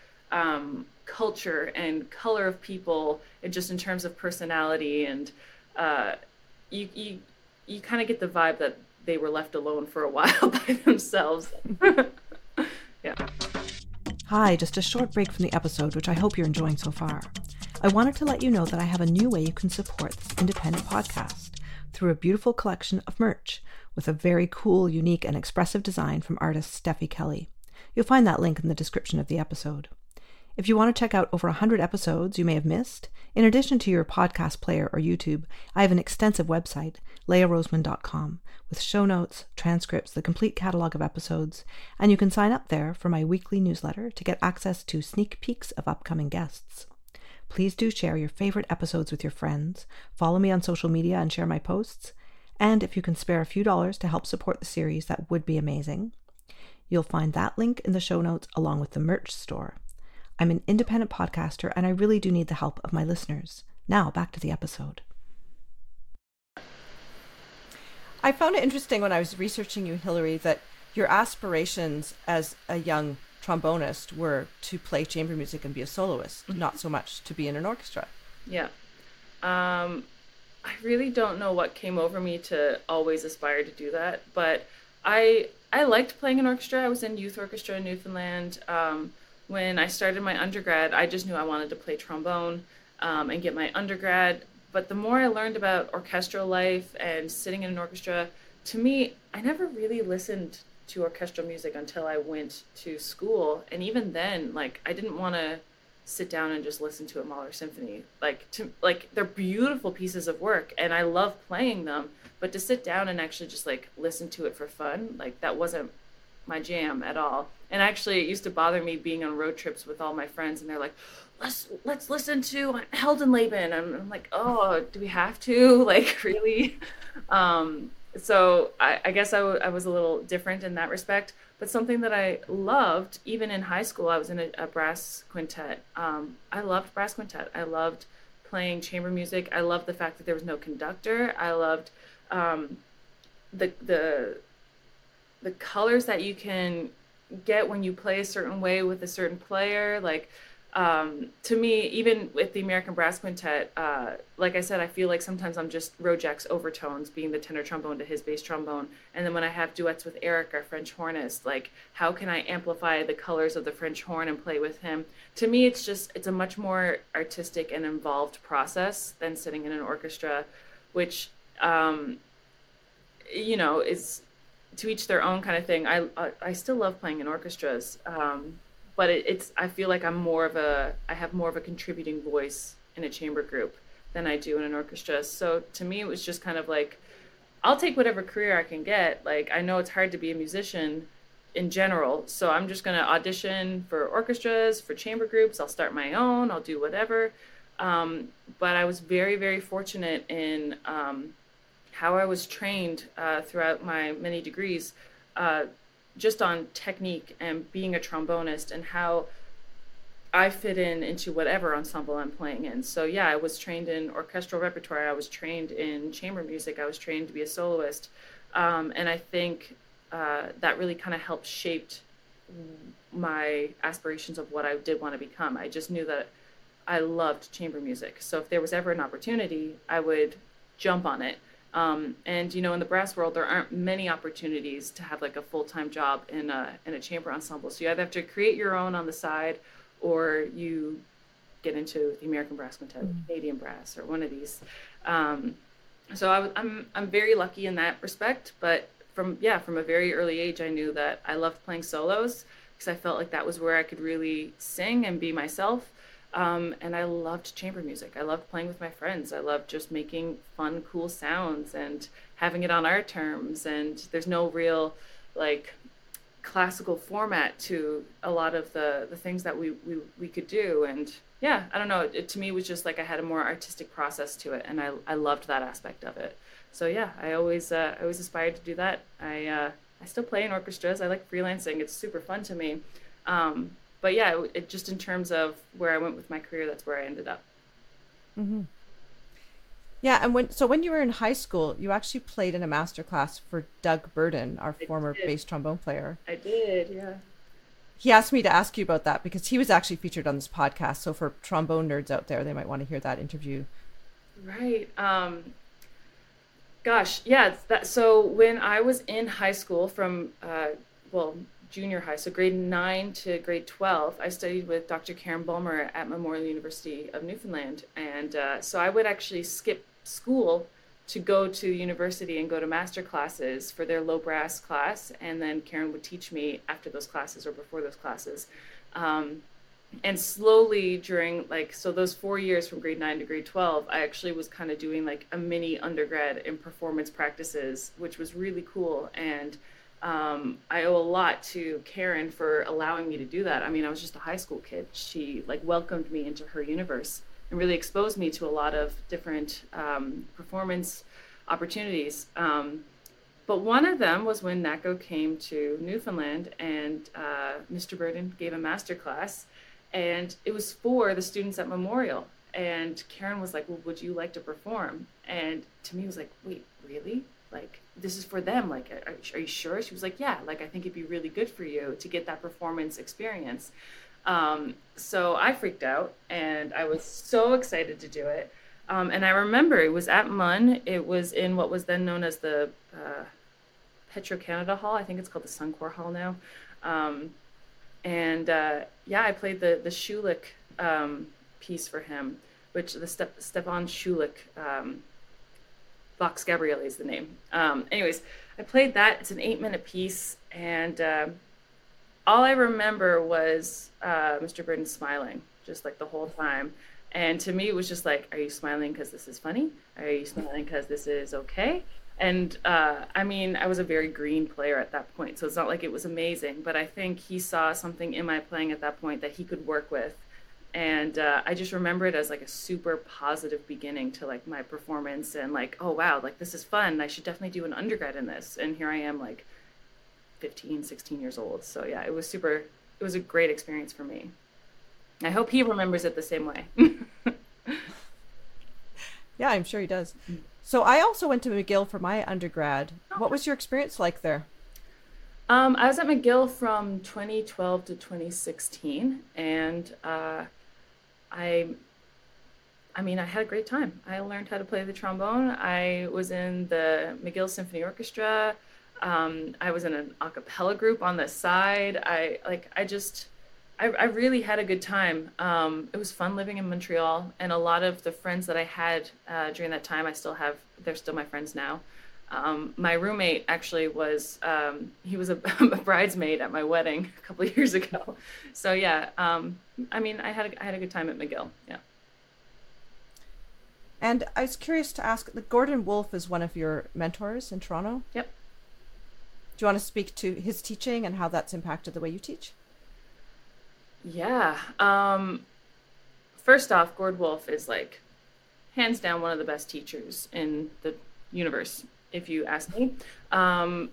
um, culture and color of people, and just in terms of personality, and uh, you you you kind of get the vibe that they were left alone for a while by themselves. Yeah. Hi, just a short break from the episode, which I hope you're enjoying so far. I wanted to let you know that I have a new way you can support this independent podcast through a beautiful collection of merch with a very cool, unique, and expressive design from artist Steffi Kelly. You'll find that link in the description of the episode. If you want to check out over one hundred episodes you may have missed, in addition to your podcast player or YouTube, I have an extensive website, leah roseman dot com, with show notes, transcripts, the complete catalog of episodes, and you can sign up there for my weekly newsletter to get access to sneak peeks of upcoming guests. Please do share your favorite episodes with your friends, follow me on social media and share my posts, and if you can spare a few dollars to help support the series, that would be amazing. You'll find that link in the show notes along with the merch store. I'm an independent podcaster and I really do need the help of my listeners. Now back to the episode. I found it interesting when I was researching you, Hilary, that your aspirations as a young trombonist were to play chamber music and be a soloist, mm-hmm. not so much to be in an orchestra. Yeah. Um, I really don't know what came over me to always aspire to do that, but I I liked playing an orchestra. I was in youth orchestra in Newfoundland. Um, when I started my undergrad, I just knew I wanted to play trombone um, and get my undergrad. But the more I learned about orchestral life and sitting in an orchestra, to me, I never really listened to orchestral music until I went to school. And even then, like, I didn't want to sit down and just listen to a Mahler symphony. Like, to, like they're beautiful pieces of work and I love playing them, but to sit down and actually just like listen to it for fun, like that wasn't my jam at all. And actually it used to bother me being on road trips with all my friends and they're like, let's let's listen to Heldenleben. And I'm like, oh, do we have to? Like, really? Um, so I, I guess I, w- I was a little different in that respect. But something that I loved, even in high school, I was in a, a brass quintet. Um, I loved brass quintet. I loved playing chamber music. I loved the fact that there was no conductor. I loved um, the the the colors that you can get when you play a certain way with a certain player. Like, um, to me, even with the American Brass Quintet, uh, like I said, I feel like sometimes I'm just Rojak's overtones, being the tenor trombone to his bass trombone. And then when I have duets with Eric, our French hornist, like, how can I amplify the colors of the French horn and play with him? To me, it's just, it's a much more artistic and involved process than sitting in an orchestra, which, um, you know, is to each their own kind of thing. I, I, I still love playing in orchestras. Um, But it, it's, I feel like I'm more of a, I have more of a contributing voice in a chamber group than I do in an orchestra. So to me, it was just kind of like, I'll take whatever career I can get. Like, I know it's hard to be a musician in general. So I'm just going to audition for orchestras, for chamber groups. I'll start my own. I'll do whatever. Um, but I was very, very fortunate in um, how I was trained uh, throughout my many degrees. Uh, just on technique and being a trombonist and how I fit in into whatever ensemble I'm playing in. So yeah, I was trained in orchestral repertoire. I was trained in chamber music. I was trained to be a soloist. Um, and I think uh, that really kind of helped shaped my aspirations of what I did want to become. I just knew that I loved chamber music. So if there was ever an opportunity, I would jump on it. Um, and, you know, in the brass world, there aren't many opportunities to have like a full-time job in a, in a chamber ensemble. So you either have to create your own on the side or you get into the American Brass Quintet, mm-hmm. Canadian Brass, or one of these. Um, so I, I'm, I'm very lucky in that respect. But from, yeah, from a very early age, I knew that I loved playing solos because I felt like that was where I could really sing and be myself. Um, and I loved chamber music. I loved playing with my friends. I loved just making fun, cool sounds and having it on our terms. And there's no real like classical format to a lot of the, the things that we, we, we could do. And yeah, I don't know. It, to me, it was just like I had a more artistic process to it. And I, I loved that aspect of it. So yeah, I always, uh, I always aspired to do that. I, uh, I still play in orchestras. I like freelancing. It's super fun to me. Um, But yeah, it, it just in terms of where I went with my career, that's where I ended up. Mm-hmm. Yeah, and when so when you were in high school, you actually played in a master class for Doug Burden, our I former did. bass trombone player. I did, yeah. He asked me to ask you about that because he was actually featured on this podcast. So for trombone nerds out there, they might want to hear that interview. Right. Um, gosh, yeah. That, so when I was in high school from, uh, well, junior high, so grade nine to grade twelve, I studied with Doctor Karen Bulmer at Memorial University of Newfoundland. And uh, so I would actually skip school to go to university and go to master classes for their low brass class. And then Karen would teach me after those classes or before those classes. Um, and slowly during like, so those four years from grade nine to grade twelve, I actually was kind of doing like a mini undergrad in performance practices, which was really cool. And um, I owe a lot to Karen for allowing me to do that. I mean, I was just a high school kid. She like welcomed me into her universe and really exposed me to a lot of different um, performance opportunities. Um, but one of them was when NACO came to Newfoundland, and uh, Mister Burden gave a master class, and it was for the students at Memorial. And Karen was like, well, would you like to perform? And to me, it was like, wait, really? Like, this is for them. Like, are, are you sure? She was like, yeah, like, I think it'd be really good for you to get that performance experience. Um, so I freaked out, and I was so excited to do it. Um, and I remember it was at M U N. It was in what was then known as the uh, Petro-Canada Hall. I think it's called the Suncor Hall now. Um, and uh, yeah, I played the the Schulich um, piece for him, which the Ste- Stefan Schulich, um, Vox Gabriele is the name. Um, anyways, I played that. It's an eight minute piece, and uh, all I remember was uh, Mister Burden smiling just like the whole time. And to me, it was just like, are you smiling because this is funny? Are you smiling because this is okay? And uh, I mean, I was a very green player at that point, so it's not like it was amazing, but I think he saw something in my playing at that point that he could work with. And uh, I just remember it as like a super positive beginning to like my performance, and like, oh wow, like this is fun. I should definitely do an undergrad in this. And here I am like fifteen, sixteen years old. So yeah, it was super, it was a great experience for me. I hope he remembers it the same way. Yeah, I'm sure he does. So I also went to McGill for my undergrad. What was your experience like there? Um, I was at McGill from twenty twelve to twenty sixteen, and uh, I, I mean, I had a great time. I learned how to play the trombone. I was in the McGill Symphony Orchestra. Um, I was in an a cappella group on the side. I like, I just, I, I really had a good time. Um, it was fun living in Montreal, and a lot of the friends that I had uh, during that time, I still have. They're still my friends now. Um, my roommate actually was, um, he was a, a bridesmaid at my wedding a couple of years ago. So yeah, um, I mean, I had a, I had a good time at McGill. Yeah. And I was curious to ask, Gordon Wolfe is one of your mentors in Toronto. Yep. Do you want to speak to his teaching and how that's impacted the way you teach? Yeah. Um, first off, Gord Wolfe is like hands down one of the best teachers in the universe, if you ask me. Um,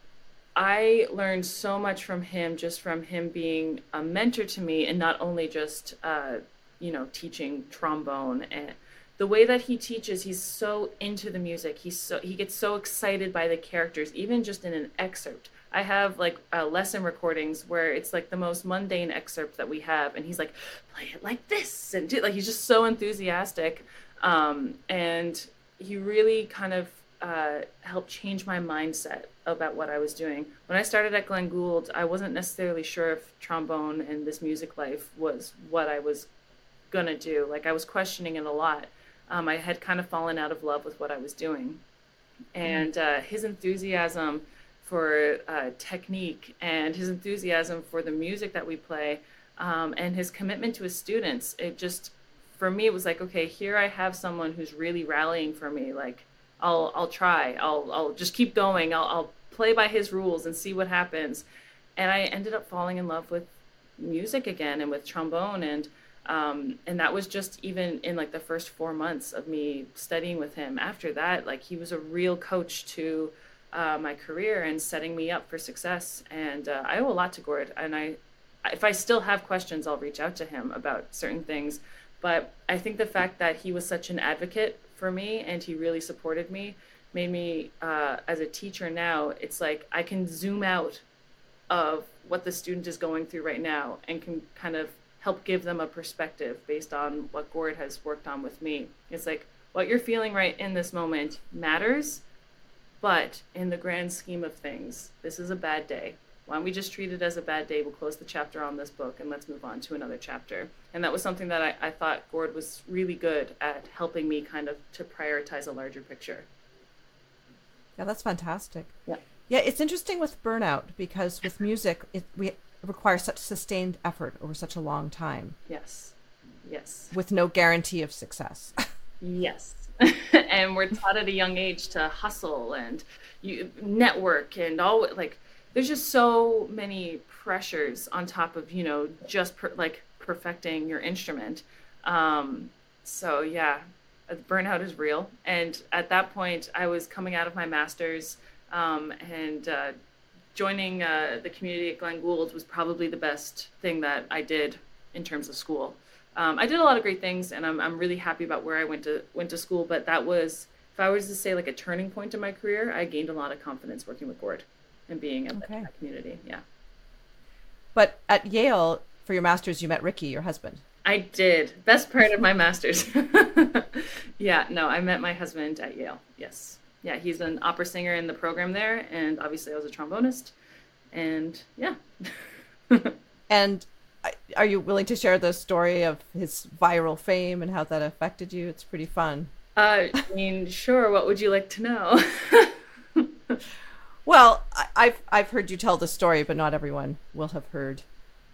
I learned so much from him, just from him being a mentor to me, and not only just, uh, you know, teaching trombone. And the way that he teaches, he's so into the music. He's so he gets so excited by the characters, even just in an excerpt. I have like uh, lesson recordings where it's like the most mundane excerpt that we have, and he's like, play it like this, and do, like he's just so enthusiastic, um, and he really kind of uh, helped change my mindset about what I was doing. When I started at Glenn Gould, I wasn't necessarily sure if trombone and this music life was what I was gonna do. Like I was questioning it a lot. Um, I had kind of fallen out of love with what I was doing, and uh, his enthusiasm for uh, technique, and his enthusiasm for the music that we play, um, and his commitment to his students. It just, for me, it was like, okay, here I have someone who's really rallying for me. Like, I'll I'll try. I'll I'll just keep going. I'll I'll play by his rules and see what happens. And I ended up falling in love with music again, and with trombone, and um, and that was just even in like the first four months of me studying with him. After that, like he was a real coach to Uh, my career and setting me up for success. And uh, I owe a lot to Gord. And I, if I still have questions, I'll reach out to him about certain things. But I think the fact that he was such an advocate for me, and he really supported me, made me, uh, as a teacher now, it's like I can zoom out of what the student is going through right now and can kind of help give them a perspective based on what Gord has worked on with me. It's like, what you're feeling right in this moment matters, but in the grand scheme of things, this is a bad day. Why don't we just treat it as a bad day? We'll close the chapter on this book and let's move on to another chapter. And that was something that I, I thought Gord was really good at, helping me kind of to prioritize a larger picture. Yeah, that's fantastic. Yeah. Yeah, it's interesting with burnout, because with music, it, we require such sustained effort over such a long time. Yes. Yes. With no guarantee of success. Yes. And we're taught at a young age to hustle and you network and all, like, there's just so many pressures on top of, you know, just per, like perfecting your instrument. Um, so yeah, burnout is real. And at that point I was coming out of my master's, um, and, uh, joining, uh, the community at Glenn Gould was probably the best thing that I did in terms of school. Um, I did a lot of great things, and I'm I'm really happy about where I went to went to school. But that was, if I was to say like a turning point in my career, I gained a lot of confidence working with Gord and being in okay. that community. Yeah. But at Yale, for your master's, you met Ricky, your husband. I did. Best part of my master's. Yeah. No, I met my husband at Yale. Yes. Yeah. He's an opera singer in the program there, and obviously I was a trombonist, and yeah. And are you willing to share the story of his viral fame and how that affected you? It's pretty fun. Uh, I mean, sure. What would you like to know? Well, I've I've heard you tell the story, but not everyone will have heard.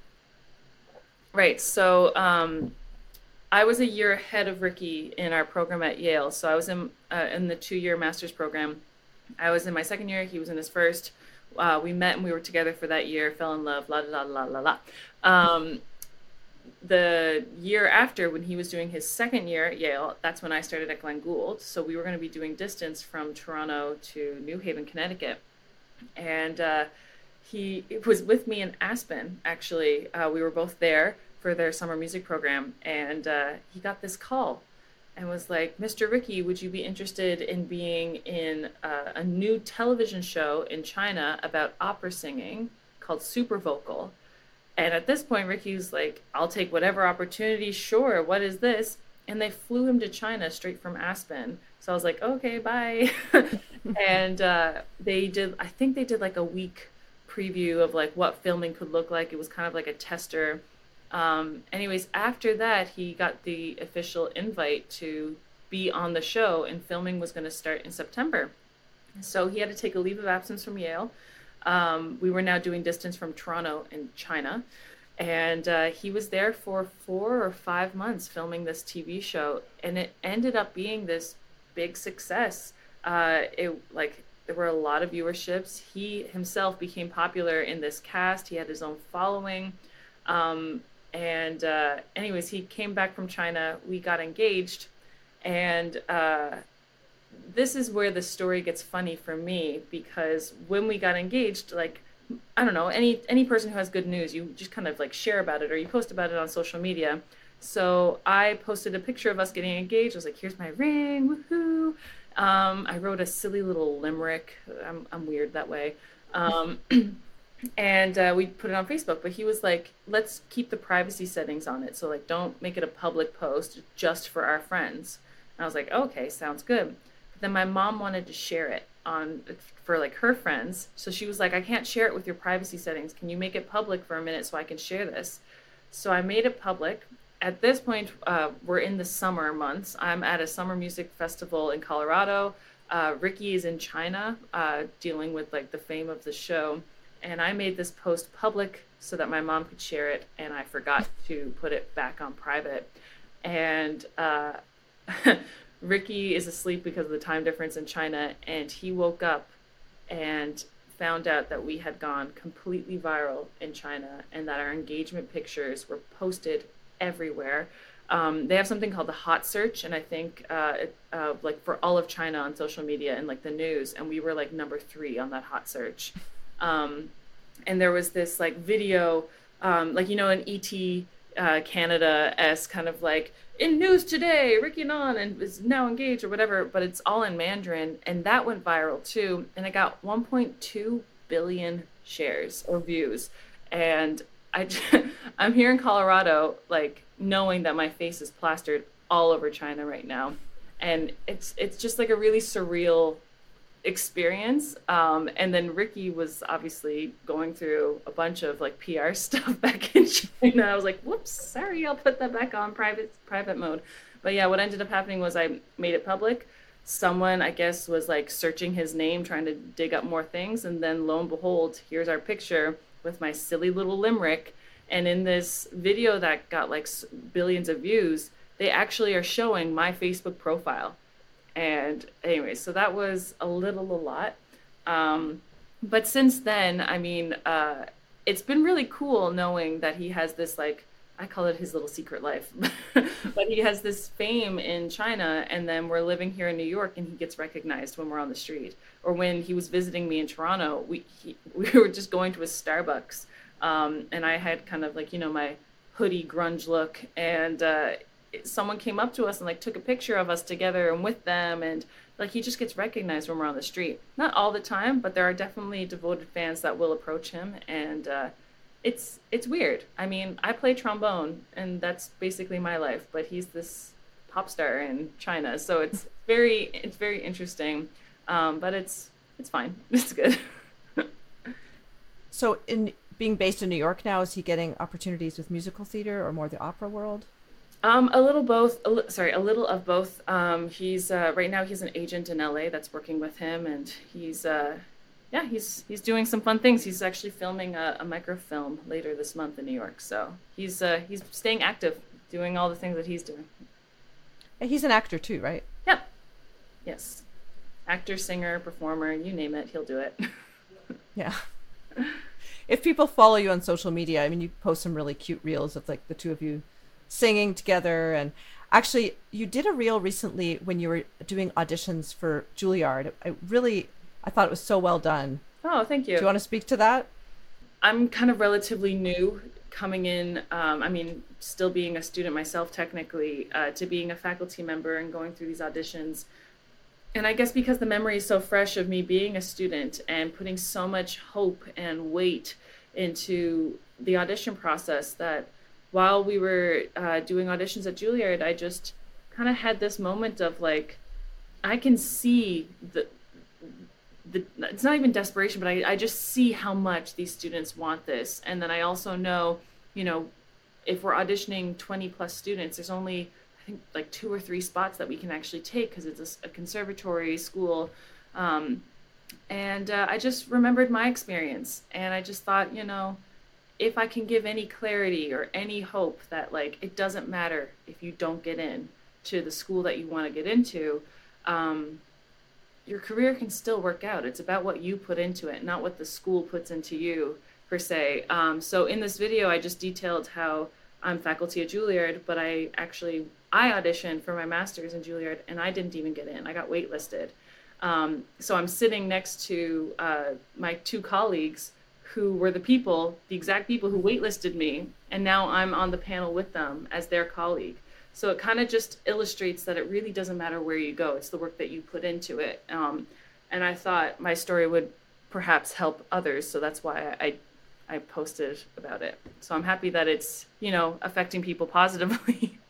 Right. So um, I was a year ahead of Ricky in our program at Yale. So I was in uh, in the two-year master's program. I was in my second year. He was in his first. Uh, we met and we were together for that year, fell in love, la la la la la. Um, the year after, when he was doing his second year at Yale, that's when I started at Glenn Gould. So we were going to be doing distance from Toronto to New Haven, Connecticut. And uh, he was with me in Aspen, actually. Uh, we were both there for their summer music program. And uh, he got this call and was like, Mister Ricky, would you be interested in being in uh, a new television show in China about opera singing called Super Vocal? And at this point, Ricky was like, I'll take whatever opportunity. Sure. What is this? And they flew him to China straight from Aspen. So I was like, okay, bye. And uh, they did, I think they did like a week preview of like what filming could look like. It was kind of like a tester. Um, anyways, after that, he got the official invite to be on the show, and filming was going to start in September. So he had to take a leave of absence from Yale. Um, we were now doing distance from Toronto and China. And uh, he was there for four or five months filming this T V show. And it ended up being this big success. Uh, it like there were a lot of viewerships. He himself became popular in this cast. He had his own following. Um, and uh, anyways, he came back from China. We got engaged. And uh, this is where the story gets funny for me, because when we got engaged, like, I don't know, any any person who has good news, you just kind of like share about it or you post about it on social media. So I posted a picture of us getting engaged. I was like, here's my ring, woohoo. Um, I wrote a silly little limerick. I'm, I'm weird that way. Um, and uh, we put it on Facebook, but he was like, let's keep the privacy settings on it. So like, don't make it a public post, just for our friends. And I was like, okay, sounds good. But then my mom wanted to share it on for like her friends. So she was like, I can't share it with your privacy settings. Can you make it public for a minute so I can share this? So I made it public. At this point, uh, we're in the summer months. I'm at a summer music festival in Colorado. Uh, Ricky is in China, uh, dealing with like the fame of the show. And I made this post public so that my mom could share it. And I forgot to put it back on private. And uh, Ricky is asleep because of the time difference in China. And he woke up and found out that we had gone completely viral in China and that our engagement pictures were posted everywhere. Um, they have something called the hot search, and I think uh, it, uh, like for all of China on social media and like the news, and we were like number three on that hot search. Um, and there was this like video, um, like, you know, an E T uh, Canada-esque kind of like, in news today, Ricky Nan and is now engaged or whatever, but it's all in Mandarin, and that went viral too, and it got one point two billion shares or views. And I, I'm here in Colorado, like knowing that my face is plastered all over China right now, and it's it's just like a really surreal experience. Um, and then Ricky was obviously going through a bunch of like P R stuff back in China. I was like, whoops, sorry, I'll put that back on private private mode. But yeah, what ended up happening was I made it public. Someone, I guess, was like searching his name, trying to dig up more things. And then lo and behold, here's our picture. with my silly little limerick. And in this video that got like billions of views, they actually are showing my Facebook profile. And anyway, so that was a little a lot. Um, but since then, I mean, uh, it's been really cool knowing that he has this, like, I call it his little secret life, but he has this fame in China, and then we're living here in New York, and he gets recognized when we're on the street. Or when he was visiting me in Toronto, we he, we were just going to a Starbucks, um, and I had kind of like, you know, my hoodie grunge look, and uh, someone came up to us and like took a picture of us together and with them, and like he just gets recognized when we're on the street. Not all the time, but there are definitely devoted fans that will approach him, and uh, it's it's weird. I mean, I play trombone, and that's basically my life, but he's this pop star in China, so it's very it's very interesting, um, but it's it's fine. It's good. So, in being based in New York now, is he getting opportunities with musical theater or more the opera world? Um, a little both. A li- sorry, a little of both. Um, he's uh, right now he's an agent in L A that's working with him, and he's uh, yeah he's he's doing some fun things. He's actually filming a, a microfilm later this month in New York, so he's uh, he's staying active, doing all the things that he's doing. And he's an actor too, right? Yep. Yes. Actor, singer, performer, you name it, he'll do it. Yeah. If people follow you on social media, I mean, you post some really cute reels of like the two of you singing together. And actually, you did a reel recently when you were doing auditions for Juilliard. I really, I thought it was so well done. Oh, thank you. Do you want to speak to that? I'm kind of relatively new coming in. Um, I mean, still being a student myself, technically, uh, to being a faculty member and going through these auditions. And I guess because the memory is so fresh of me being a student and putting so much hope and weight into the audition process, that while we were uh, doing auditions at Juilliard, I just kind of had this moment of like, I can see the, the it's not even desperation, but I, I just see how much these students want this. And then I also know, you know, if we're auditioning twenty plus students, there's only like two or three spots that we can actually take because it's a, a conservatory school. Um, and uh, I just remembered my experience, and I just thought, you know, if I can give any clarity or any hope that like, it doesn't matter if you don't get in to the school that you want to get into, um, your career can still work out. It's about what you put into it, not what the school puts into you per se. Um, so in this video, I just detailed how I'm faculty at Juilliard, but I actually, I auditioned for my master's in Juilliard, and I didn't even get in. I got waitlisted. Um, so I'm sitting next to uh, my two colleagues who were the people, the exact people who waitlisted me, and now I'm on the panel with them as their colleague. So it kind of just illustrates that it really doesn't matter where you go. It's the work that you put into it. Um, and I thought my story would perhaps help others, so that's why I, I I posted about it. So I'm happy that it's, you know, affecting people positively.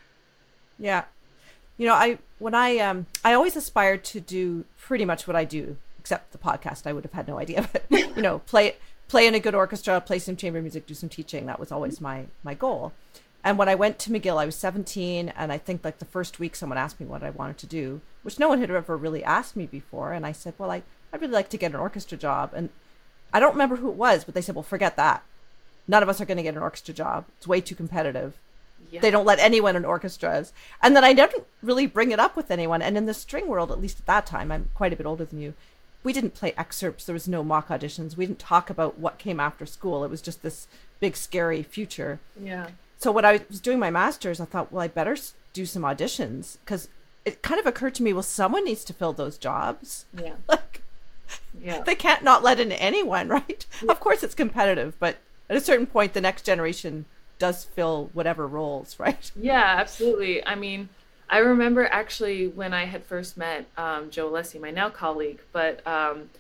Yeah. You know, I, when I, um, I always aspired to do pretty much what I do, except the podcast. I would have had no idea, but, you know, play, play in a good orchestra, play some chamber music, do some teaching. That was always my, my goal. And when I went to McGill, I was seventeen. And I think like the first week someone asked me what I wanted to do, which no one had ever really asked me before. And I said, well, I, I'd really like to get an orchestra job. And I don't remember who it was, but they said, well, forget that. None of us are going to get an orchestra job. It's way too competitive. Yeah. They don't let anyone in orchestras. And then I didn't really bring it up with anyone. And in the string world, at least at that time, I'm quite a bit older than you, we didn't play excerpts. There was no mock auditions. We didn't talk about what came after school. It was just this big, scary future. Yeah. So when I was doing my master's, I thought, well, I better do some auditions, because it kind of occurred to me, well, someone needs to fill those jobs. Yeah. Like, yeah. They can't not let in anyone, right? Yeah. Of course it's competitive, but at a certain point, the next generation does fill whatever roles, right? Yeah, absolutely. I mean, I remember actually when I had first met um, Joe Alessi, my now colleague, but um,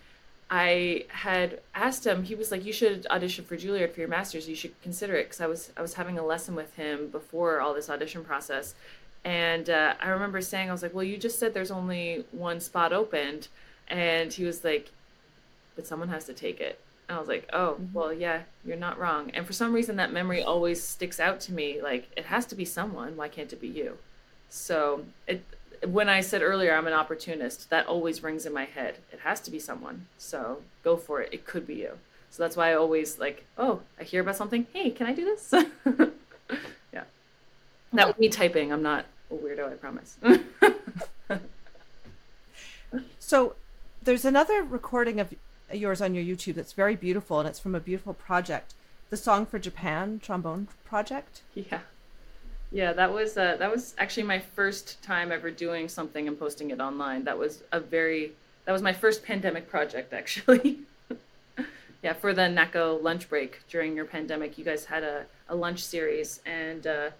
I had asked him, he was like, you should audition for Juilliard for your master's. You should consider it. Because I was, I was having a lesson with him before all this audition process. And uh, I remember saying, I was like, well, you just said there's only one spot opened. And he was like, but someone has to take it. And I was like, oh, mm-hmm. well, yeah, you're not wrong. And for some reason, that memory always sticks out to me. Like, it has to be someone. Why can't it be you? So it, when I said earlier, I'm an opportunist, that always rings in my head. It has to be someone. So go for it. It could be you. So that's why I always like, oh, I hear about something. Hey, can I do this? Yeah. That would be typing. I'm not a weirdo, I promise. So there's another recording of yours on your YouTube that's very beautiful, and it's from a beautiful project, the Song for Japan trombone project. Yeah. Yeah, that was uh, that was actually my first time ever doing something and posting it online. That was a very that was my first pandemic project, actually. Yeah, for the NACO lunch break during your pandemic, you guys had a, a lunch series, and uh,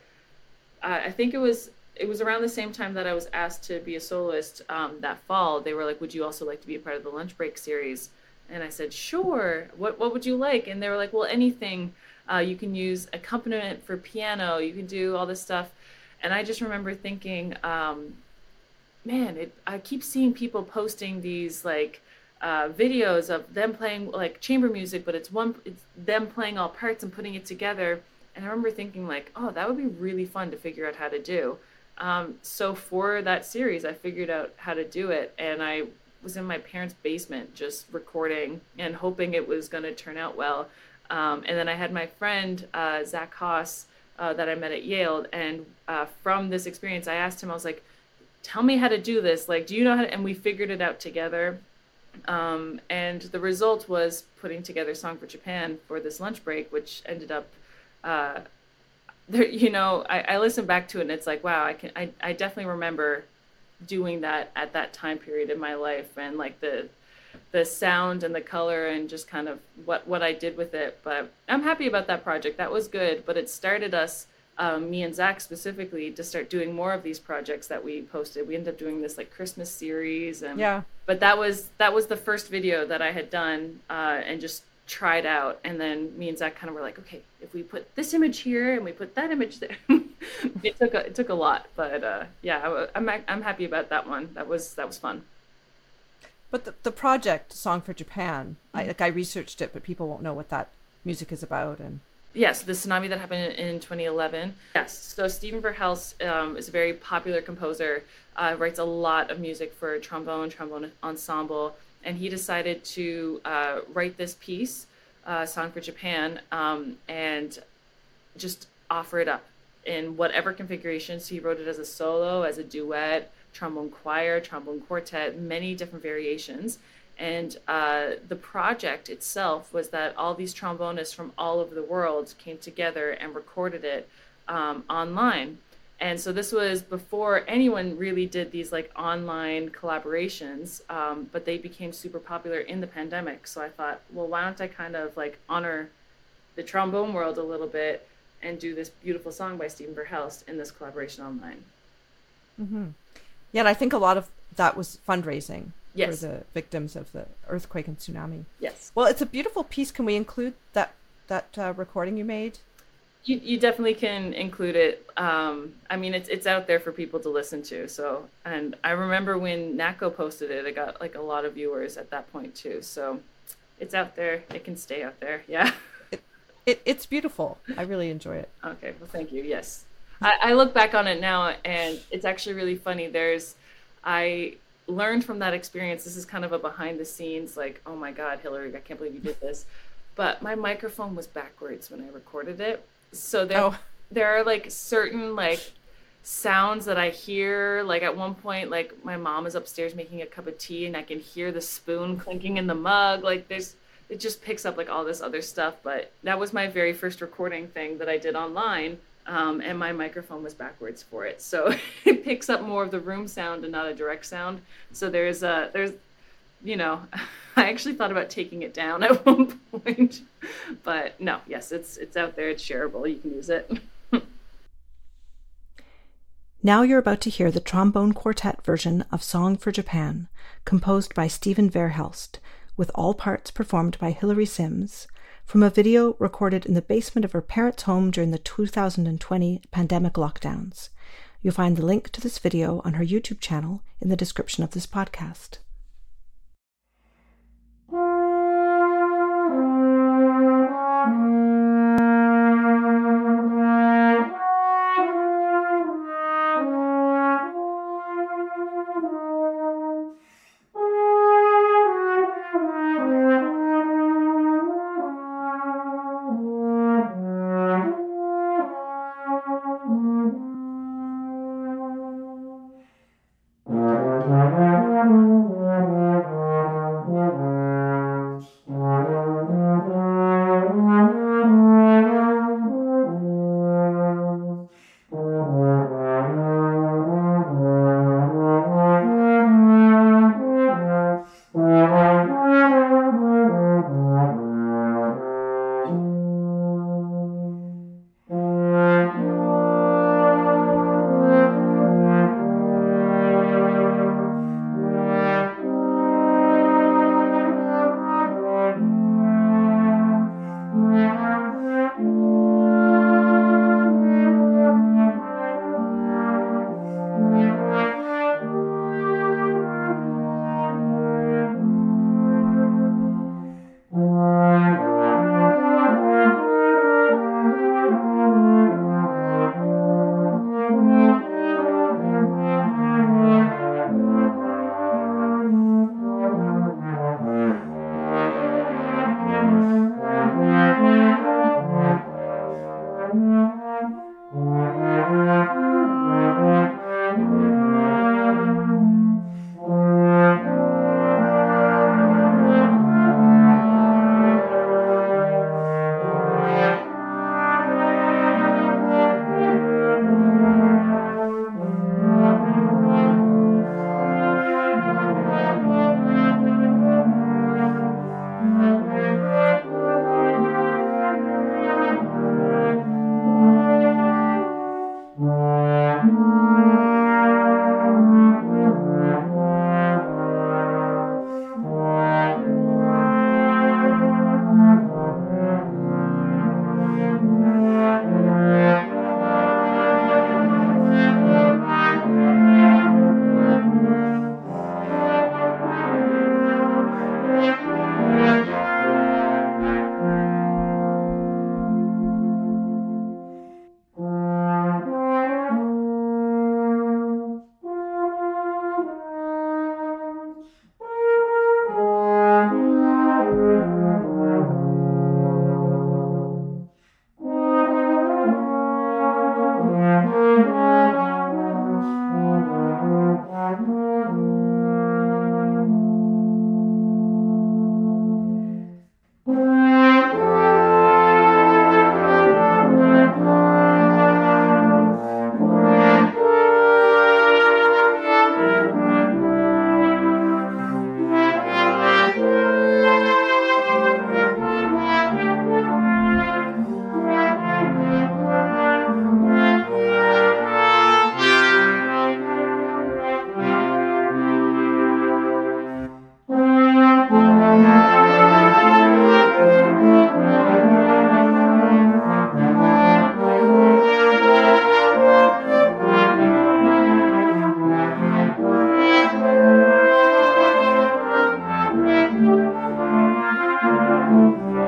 I I think it was it was around the same time that I was asked to be a soloist um, that fall. They were like, "Would you also like to be a part of the lunch break series?" And I said, "Sure. What what would you like?" And they were like, "Well, anything. Uh, you can use accompaniment for piano. You can do all this stuff." And I just remember thinking, um, man, it, I keep seeing people posting these like uh, videos of them playing like chamber music, but it's one, it's them playing all parts and putting it together. And I remember thinking like, oh, that would be really fun to figure out how to do. Um, so for that series, I figured out how to do it, and I was in my parents' basement just recording and hoping it was going to turn out well. Um, and then I had my friend, uh, Zach Haas, uh, that I met at Yale. And uh, from this experience, I asked him, I was like, tell me how to do this. Like, do you know how to, and we figured it out together. Um, and the result was putting together Song for Japan for this lunch break, which ended up, uh, there, you know, I, I listen back to it and it's like, wow, I can, I, I definitely remember doing that at that time period in my life, and like the, the sound and the color and just kind of what, what I did with it. But I'm happy about that project. That was good, but it started us, um, me and Zach specifically, to start doing more of these projects that we posted. We ended up doing this like Christmas series. And, yeah. But that was, that was the first video that I had done uh, and just tried out. And then me and Zach kind of were like, okay, if we put this image here and we put that image there, it took a, it took a lot, but uh, yeah, I, I'm, I'm happy about that one. That was, that was fun. But the, the project Song for Japan, mm-hmm. I like I researched it, but people won't know what that music is about. And yes, the tsunami that happened in twenty eleven. Yes, so Steven Verhelst um, is a very popular composer, uh, writes a lot of music for trombone, trombone ensemble, and he decided to uh, write this piece, uh, Song for Japan, um, and just offer it up in whatever configurations. He wrote it as a solo, as a duet, trombone choir, trombone quartet, many different variations. And uh, the project itself was that all these trombonists from all over the world came together and recorded it um, online. And so this was before anyone really did these like online collaborations, um, but they became super popular in the pandemic. So I thought, well, why don't I kind of like honor the trombone world a little bit and do this beautiful song by Steven Verhelst in this collaboration online. Mm-hmm. Yeah, and I think a lot of that was fundraising yes. for the victims of the earthquake and tsunami. Yes. Well, it's a beautiful piece. Can we include that that uh, recording you made? You you definitely can include it. Um, I mean, it's it's out there for people to listen to. So, and I remember when NACO posted it, it got like a lot of viewers at that point too. So, it's out there. It can stay out there. Yeah. It, it it's beautiful. I really enjoy it. Okay. Well, thank you. Yes. I, I look back on it now, and it's actually really funny. There's, I learned from that experience. This is kind of a behind the scenes, like, oh my God, Hillary, I can't believe you did this. But my microphone was backwards when I recorded it. So there, oh. there are like certain like sounds that I hear. Like at one point, like my mom is upstairs making a cup of tea, and I can hear the spoon clinking in the mug. Like there's, it just picks up like all this other stuff. But that was my very first recording thing that I did online. Um, and my microphone was backwards for it. So it picks up more of the room sound and not a direct sound. So there's a, there's, you know, I actually thought about taking it down at one point, but no, yes, it's, it's out there. It's shareable. You can use it. Now you're about to hear the trombone quartet version of Song for Japan, composed by Steven Verhelst, with all parts performed by Hilary Sims, from a video recorded in the basement of her parents' home during the two thousand twenty pandemic lockdowns. You'll find the link to this video on her YouTube channel in the description of this podcast.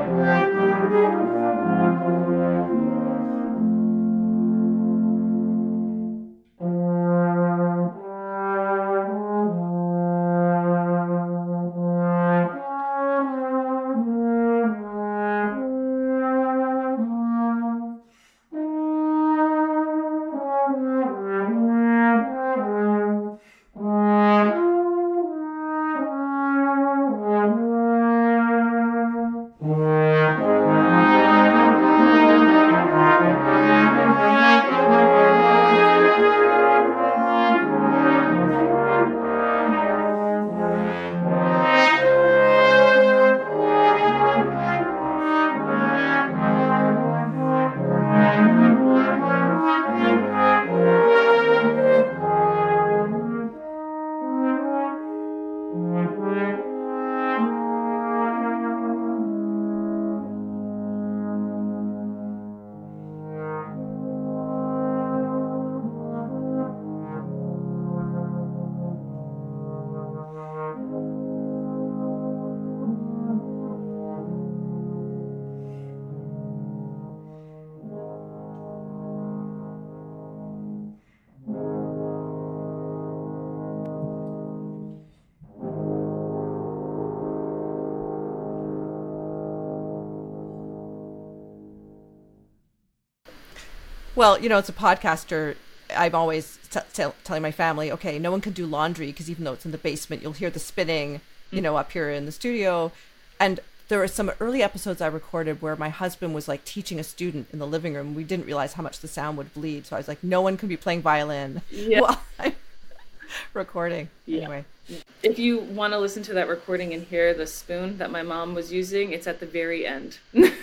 Well, you know, as a podcaster, I'm always t- t- telling my family, okay, no one can do laundry because even though it's in the basement, you'll hear the spinning, you know, up here in the studio. And there were some early episodes I recorded where my husband was like teaching a student in the living room. We didn't realize how much the sound would bleed. So I was like, no one can be playing violin yeah. while I'm recording. Yeah. Anyway. If you want to listen to that recording and hear the spoon that my mom was using, it's at the very end.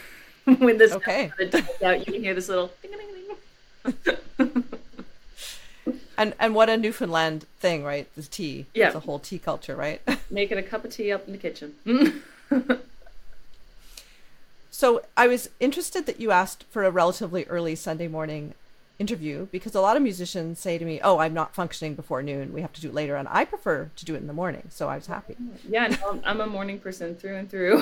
When this okay. out, you can hear this little ding, ding, ding. and and what a Newfoundland thing, right? This tea. Yeah. It's a whole tea culture, right? Making a cup of tea up in the kitchen. So I was interested that you asked for a relatively early Sunday morning interview because a lot of musicians say to me, oh, I'm not functioning before noon. We have to do it later. And I prefer to do it in the morning. So I was happy. Yeah, no, I'm a morning person through and through.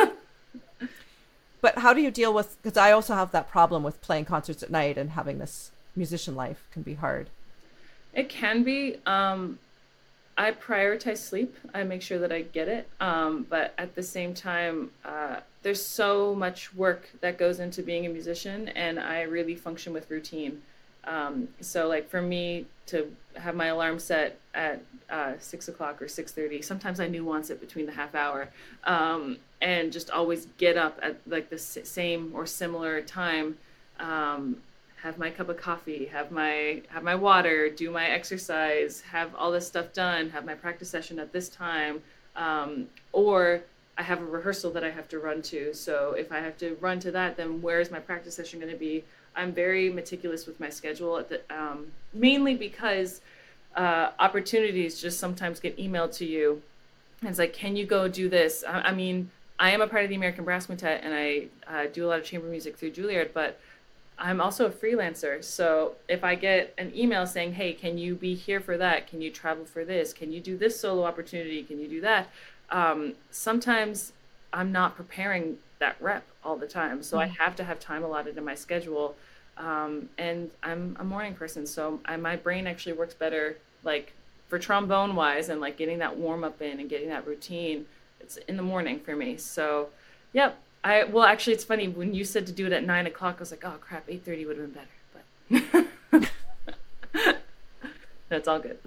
But how do you deal with, because I also have that problem with playing concerts at night and having this musician life can be hard. It can be. Um, I prioritize sleep. I make sure that I get it. Um, but at the same time, uh, there's so much work that goes into being a musician, and I really function with routine. Um, so like for me to have my alarm set at uh, six o'clock or six thirty, sometimes I nuance it between the half hour, um, and just always get up at like the s- same or similar time, um, have my cup of coffee, have my have my water, do my exercise, have all this stuff done, have my practice session at this time, um, or I have a rehearsal that I have to run to. So if I have to run to that, then where is my practice session going to be? I'm very meticulous with my schedule, at the, um, mainly because uh, opportunities just sometimes get emailed to you. And it's like, can you go do this? I, I mean, I am a part of the American Brass Quintet, and I uh, do a lot of chamber music through Juilliard, but I'm also a freelancer. So if I get an email saying, hey, can you be here for that? Can you travel for this? Can you do this solo opportunity? Can you do that? Um, sometimes I'm not preparing that rep all the time. So mm-hmm. I have to have time allotted in my schedule. Um, and I'm a morning person. So I, my brain actually works better, like for trombone wise and like getting that warm up in and getting that routine. It's in the morning for me. So, yep. I, well, actually, it's funny. When you said to do it at nine o'clock, I was like, oh, crap, eight thirty would have been better. But that's all good.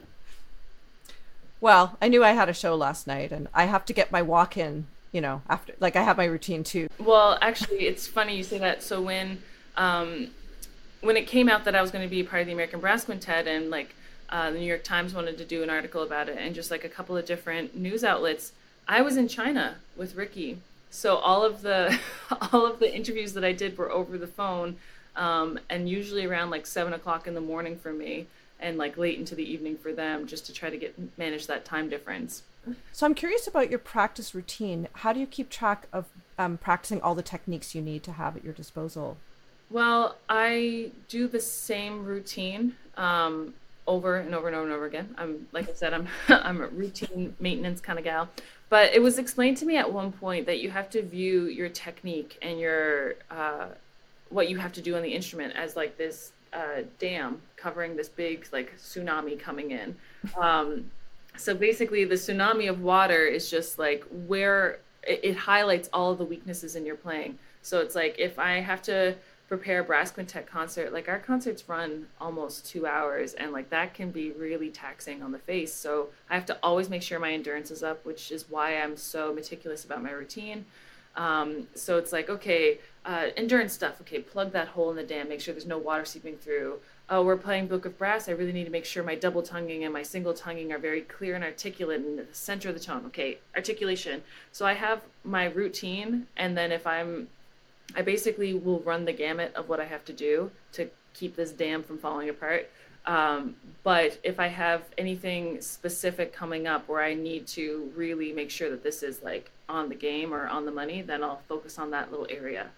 Well, I knew I had a show last night, and I have to get my walk in, you know, after, like I have my routine too. Well, actually, it's funny you say that. So when um, when it came out that I was going to be part of the American Brass Quintet, and like uh, the New York Times wanted to do an article about it, and just like a couple of different news outlets, I was in China with Ricky. So all of the all of the interviews that I did were over the phone, um, and usually around like seven o'clock in the morning for me, and like late into the evening for them, just to try to get manage that time difference. So I'm curious about your practice routine. How do you keep track of um, practicing all the techniques you need to have at your disposal? Well, I do the same routine um, over and over and over and over again. I'm like I said, I'm I'm a routine maintenance kind of gal. But it was explained to me at one point that you have to view your technique and your uh, what you have to do on the instrument as like this uh, dam covering this big like tsunami coming in. Um, so basically, the tsunami of water is just like where it, it highlights all of the weaknesses in your playing. So it's like if I have to prepare a brass quintet concert, like our concerts run almost two hours and like that can be really taxing on the face. So I have to always make sure my endurance is up, which is why I'm so meticulous about my routine. Um, so it's like, okay, uh, endurance stuff. Okay, plug that hole in the dam, make sure there's no water seeping through. Oh, we're playing Book of Brass. I really need to make sure my double tonguing and my single tonguing are very clear and articulate in the center of the tone. Okay, articulation. So I have my routine, and then if I'm I basically will run the gamut of what I have to do to keep this dam from falling apart. Um, but if I have anything specific coming up where I need to really make sure that this is like on the game or on the money, then I'll focus on that little area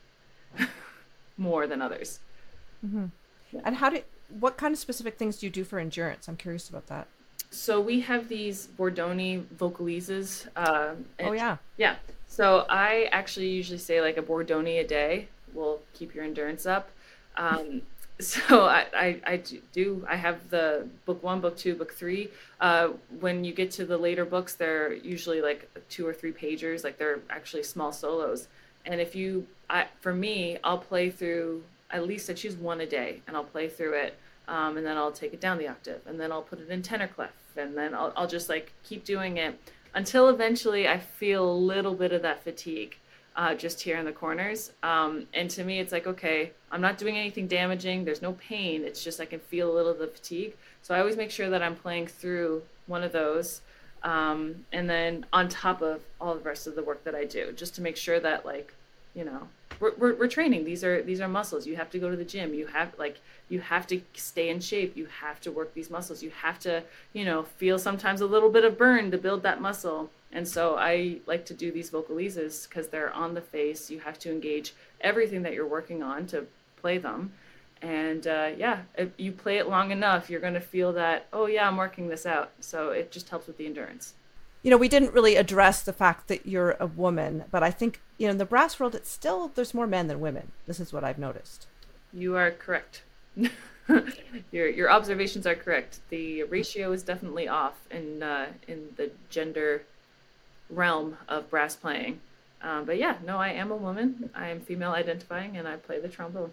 more than others. Mm-hmm. Yeah. And how do, what kind of specific things do you do for endurance? I'm curious about that. So we have these Bordoni vocalises. Uh, oh, yeah. Yeah. So I actually usually say like a Bordoni a day will keep your endurance up. Um, so I, I, I do, I have the book one, book two, book three. Uh, when you get to the later books, they're usually like two or three pagers, like they're actually small solos. And if you, I, for me, I'll play through, at least I choose one a day and I'll play through it. Um, and then I'll take it down the octave and then I'll put it in tenor clef. And then I'll, I'll just like keep doing it until eventually I feel a little bit of that fatigue uh, just here in the corners. Um, and to me, it's like, okay, I'm not doing anything damaging. There's no pain. It's just I can feel a little of the fatigue. So I always make sure that I'm playing through one of those. Um, and then on top of all the rest of the work that I do, just to make sure that like, you know, we're, we're, we're training. These are, these are muscles. You have to go to the gym. You have like, you have to stay in shape. You have to work these muscles. You have to, you know, feel sometimes a little bit of burn to build that muscle. And so I like to do these vocalises because they're on the face. You have to engage everything that you're working on to play them. And uh, yeah, if you play it long enough, you're going to feel that, oh yeah, I'm working this out. So it just helps with the endurance. You know, we didn't really address the fact that you're a woman, but I think, you know, in the brass world, it's still, there's more men than women. This is what I've noticed. You are correct. your your observations are correct. The ratio is definitely off in uh, in the gender realm of brass playing. Um, but yeah, no, I am a woman. I am female identifying, and I play the trombone.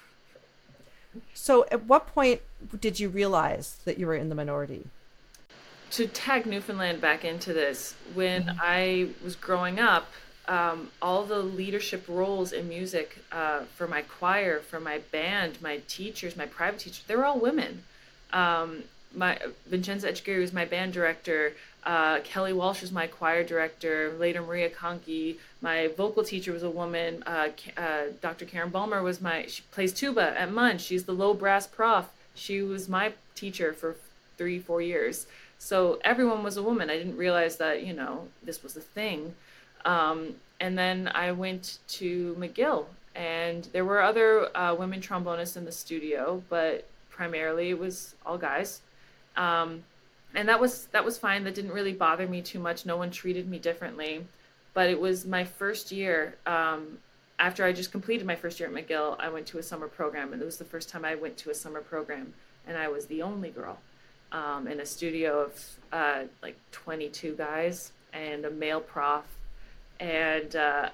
So, at what point did you realize that you were in the minority? To tag Newfoundland back into this, when mm-hmm. I was growing up, um, all the leadership roles in music uh, for my choir, for my band, my teachers, my private teachers, they were all women. Um, my Vincenza Etchegaray was my band director. Uh, Kelly Walsh was my choir director. Later, Maria Conkey. My vocal teacher was a woman. Uh, uh, Doctor Karen Balmer was my, she plays tuba at Munch. She's the low brass prof. She was my teacher for three, four years. So everyone was a woman. I didn't realize that, you know, this was a thing. Um, and then I went to McGill, and there were other uh, women trombonists in the studio, but primarily it was all guys. Um, and that was that was fine. That didn't really bother me too much. No one treated me differently. But it was my first year. Um, after I just completed my first year at McGill, I went to a summer program, and it was the first time I went to a summer program, and I was the only girl um, in a studio of uh, like twenty-two guys and a male prof. And uh,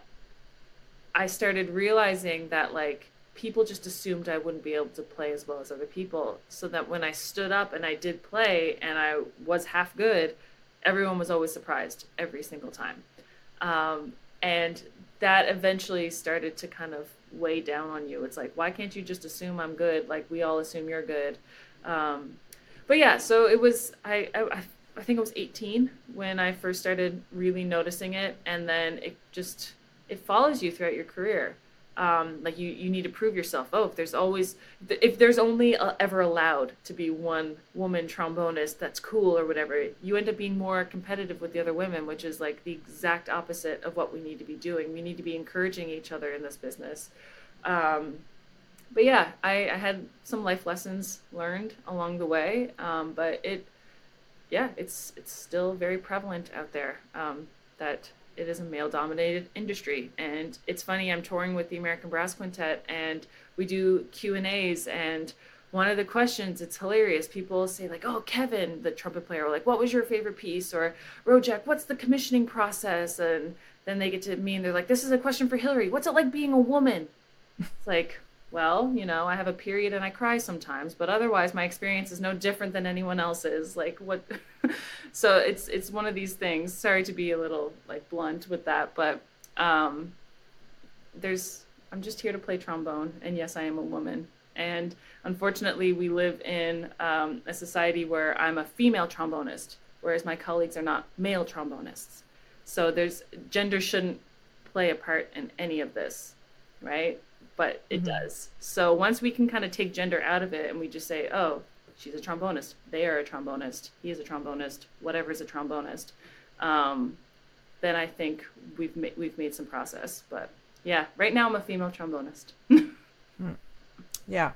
I started realizing that like people just assumed I wouldn't be able to play as well as other people. So that when I stood up and I did play and I was half good, everyone was always surprised every single time. Um, and that eventually started to kind of weigh down on you. It's like, why can't you just assume I'm good? Like we all assume you're good. Um, but yeah, so it was, I, I, I think I was eighteen when I first started really noticing it. And then it just, it follows you throughout your career. Um, like you, you need to prove yourself. Oh, if there's always, if there's only uh, ever allowed to be one woman trombonist, that's cool or whatever, you end up being more competitive with the other women, which is like the exact opposite of what we need to be doing. We need to be encouraging each other in this business. Um, but yeah, I, I had some life lessons learned along the way. Um, but it, yeah, it's, it's still very prevalent out there. Um, that it is a male-dominated industry. And it's funny, I'm touring with the American Brass Quintet, and we do Q and A's, and one of the questions, it's hilarious. People say like, oh, Kevin, the trumpet player, like, what was your favorite piece? Or Rojek, what's the commissioning process? And then they get to me and they're like, this is a question for Hillary. What's it like being a woman? It's like, well, you know, I have a period and I cry sometimes, but otherwise my experience is no different than anyone else's. Like what? So it's, it's one of these things. Sorry to be a little like blunt with that, but um, there's, I'm just here to play trombone. And yes, I am a woman. And unfortunately, we live in um, a society where I'm a female trombonist, whereas my colleagues are not male trombonists. So there's gender shouldn't play a part in any of this, right? But it mm-hmm. does. So once we can kind of take gender out of it and we just say, oh, she's a trombonist, they are a trombonist, he is a trombonist, whatever is a trombonist, um, then I think we've ma- we've made some progress. But yeah, right now I'm a female trombonist. mm. Yeah.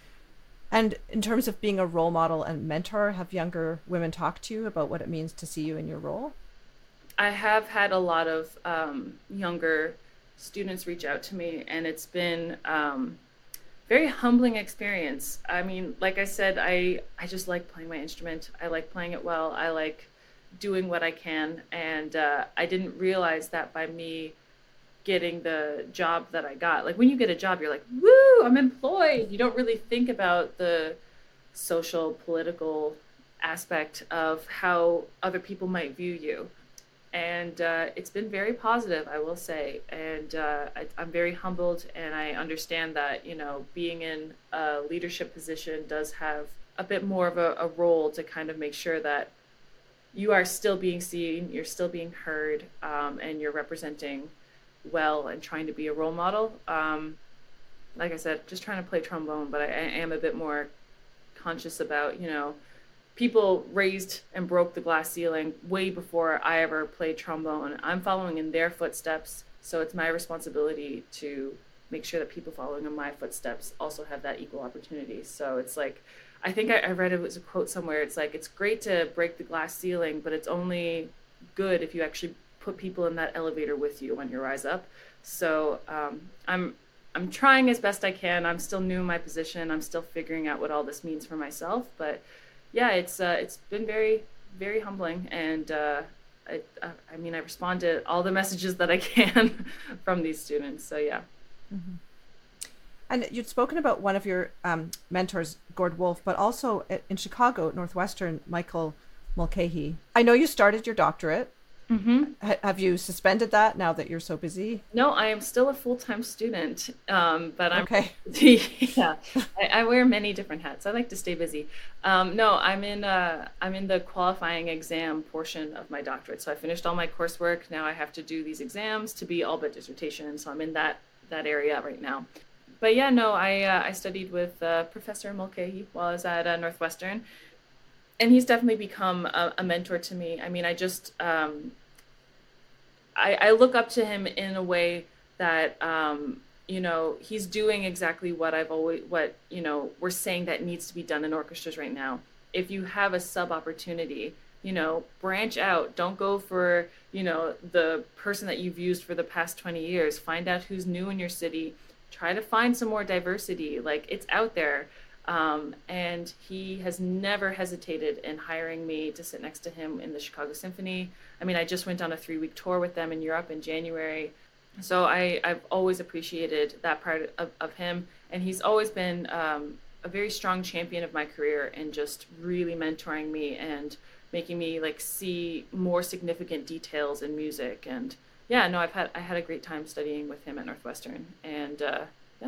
And in terms of being a role model and mentor, have younger women talked to you about what it means to see you in your role? I have had a lot of um, younger students reach out to me, and it's been um, very humbling experience. I mean, like I said, I, I just like playing my instrument. I like playing it well. I like doing what I can. And uh, I didn't realize that by me getting the job that I got, like when you get a job, you're like, woo, I'm employed. You don't really think about the social, political aspect of how other people might view you. And uh, it's been very positive, I will say. And uh, I, I'm very humbled, and I understand that, you know, being in a leadership position does have a bit more of a, a role to kind of make sure that you are still being seen, you're still being heard, um, and you're representing well and trying to be a role model. Um, like I said, just trying to play trombone, but I, I am a bit more conscious about, you know, people raised and broke the glass ceiling way before I ever played trombone. I'm following in their footsteps, so it's my responsibility to make sure that people following in my footsteps also have that equal opportunity. So it's like, I think I, I read it was a quote somewhere. It's like, it's great to break the glass ceiling, but it's only good if you actually put people in that elevator with you when you rise up. So um, I'm I'm trying as best I can. I'm still new in my position. I'm still figuring out what all this means for myself, but yeah, it's uh, it's been very, very humbling, and uh, I, I mean, I respond to all the messages that I can from these students. So yeah. Mm-hmm. And you'd spoken about one of your um, mentors, Gord Wolf, but also in Chicago, Northwestern, Michael Mulcahy. I know you started your doctorate. Mm-hmm. H- have you suspended that now that you're so busy? No, I am still a full-time student, um, but I'm okay. Yeah, I, I wear many different hats. I like to stay busy. Um, no, I'm in uh, I'm in the qualifying exam portion of my doctorate. So I finished all my coursework. Now I have to do these exams to be all but dissertation. So I'm in that that area right now. But yeah, no, I uh, I studied with uh, Professor Mulcahy while I was at uh, Northwestern. And he's definitely become a, a mentor to me. I mean, I just, um, I, I look up to him in a way that, um, you know, he's doing exactly what I've always, what, you know, we're saying that needs to be done in orchestras right now. If you have a sub opportunity, you know, branch out. Don't go for, you know, the person that you've used for the past twenty years. Find out who's new in your city. Try to find some more diversity. Like, it's out there. Um, and he has never hesitated in hiring me to sit next to him in the Chicago Symphony. I mean, I just went on a three-week tour with them in Europe in January. So I, I've always appreciated that part of, of him. And he's always been um, a very strong champion of my career and just really mentoring me and making me like see more significant details in music. And yeah, no, I've had I had a great time studying with him at Northwestern. And uh, yeah.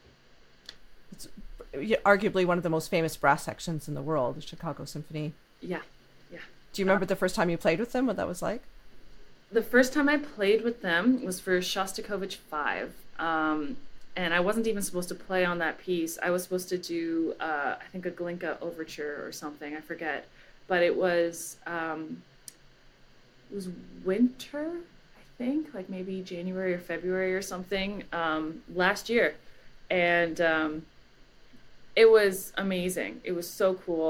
It's arguably one of the most famous brass sections in the world, the Chicago Symphony. Yeah, yeah. Do you remember the first time you played with them, what that was like? The first time I played with them was for Shostakovich five. Um, and I wasn't even supposed to play on that piece. I was supposed to do, uh, I think, a Glinka overture or something. I forget. But it was, um, it was winter, I think, like maybe January or February or something, um, last year. And um, it was amazing. It was so cool.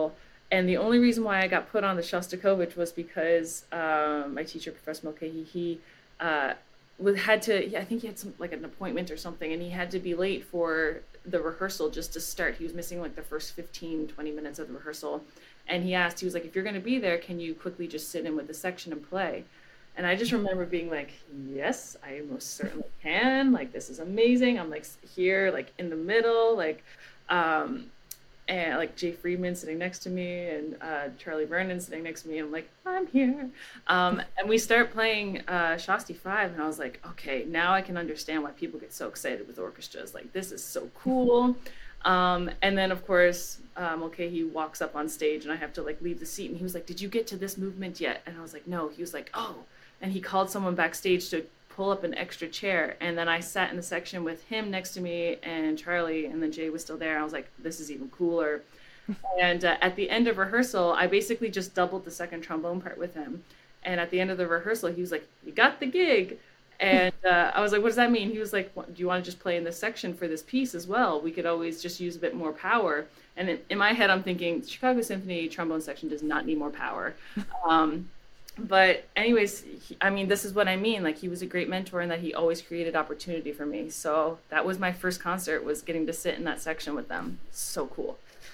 And the only reason why I got put on the Shostakovich was because um, my teacher, Professor Mulcahy, he uh, was, had to, I think he had some like an appointment or something, and he had to be late for the rehearsal just to start. He was missing like the first fifteen, twenty minutes of the rehearsal. And he asked, he was like, if you're going to be there, can you quickly just sit in with the section and play? And I just remember being like, yes, I most certainly can. Like, this is amazing. I'm like here, like in the middle, like, um, and like Jay Friedman sitting next to me and uh, Charlie Vernon sitting next to me. And I'm like, I'm here. Um, and we start playing uh, Shosti five. And I was like, okay, now I can understand why people get so excited with orchestras. Like, this is so cool. Um, and then, of course, um, okay, he walks up on stage and I have to like leave the seat. And he was like, did you get to this movement yet? And I was like, no. He was like, oh. And he called someone backstage to pull up an extra chair. And then I sat in the section with him next to me and Charlie, and then Jay was still there. I was like, this is even cooler. And uh, at the end of rehearsal, I basically just doubled the second trombone part with him. And at the end of the rehearsal, he was like, you got the gig. And uh, I was like, what does that mean? He was like, do you want to just play in this section for this piece as well? We could always just use a bit more power. And in, in my head, I'm thinking, Chicago Symphony trombone section does not need more power. Um, but anyways, he, I mean, this is what I mean. Like, he was a great mentor in that he always created opportunity for me. So that was my first concert, was getting to sit in that section with them. So cool.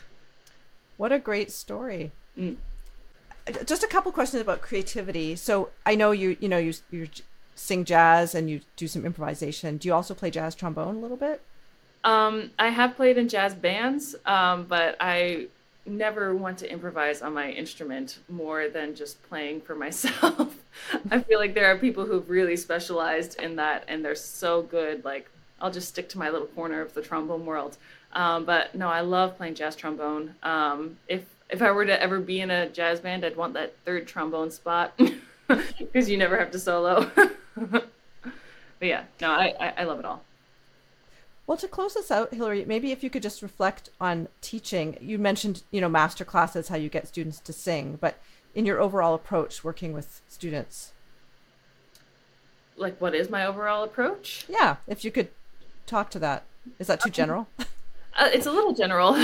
What a great story. Mm. Just a couple questions about creativity. So I know you, you know, you, you're sing jazz and you do some improvisation. Do you also play jazz trombone a little bit? Um, I have played in jazz bands, um, but I never want to improvise on my instrument more than just playing for myself. I feel like there are people who've really specialized in that and they're so good. Like, I'll just stick to my little corner of the trombone world. Um, but no, I love playing jazz trombone. Um, if, if I were to ever be in a jazz band, I'd want that third trombone spot because you never have to solo. But yeah, no, I, I, I love it all. Well, to close this out, Hilary, maybe if you could just reflect on teaching. You mentioned, you know, master classes, how you get students to sing, but in your overall approach working with students. Like, what is my overall approach? Yeah, if you could talk to that. Is that too general? Uh, it's a little general.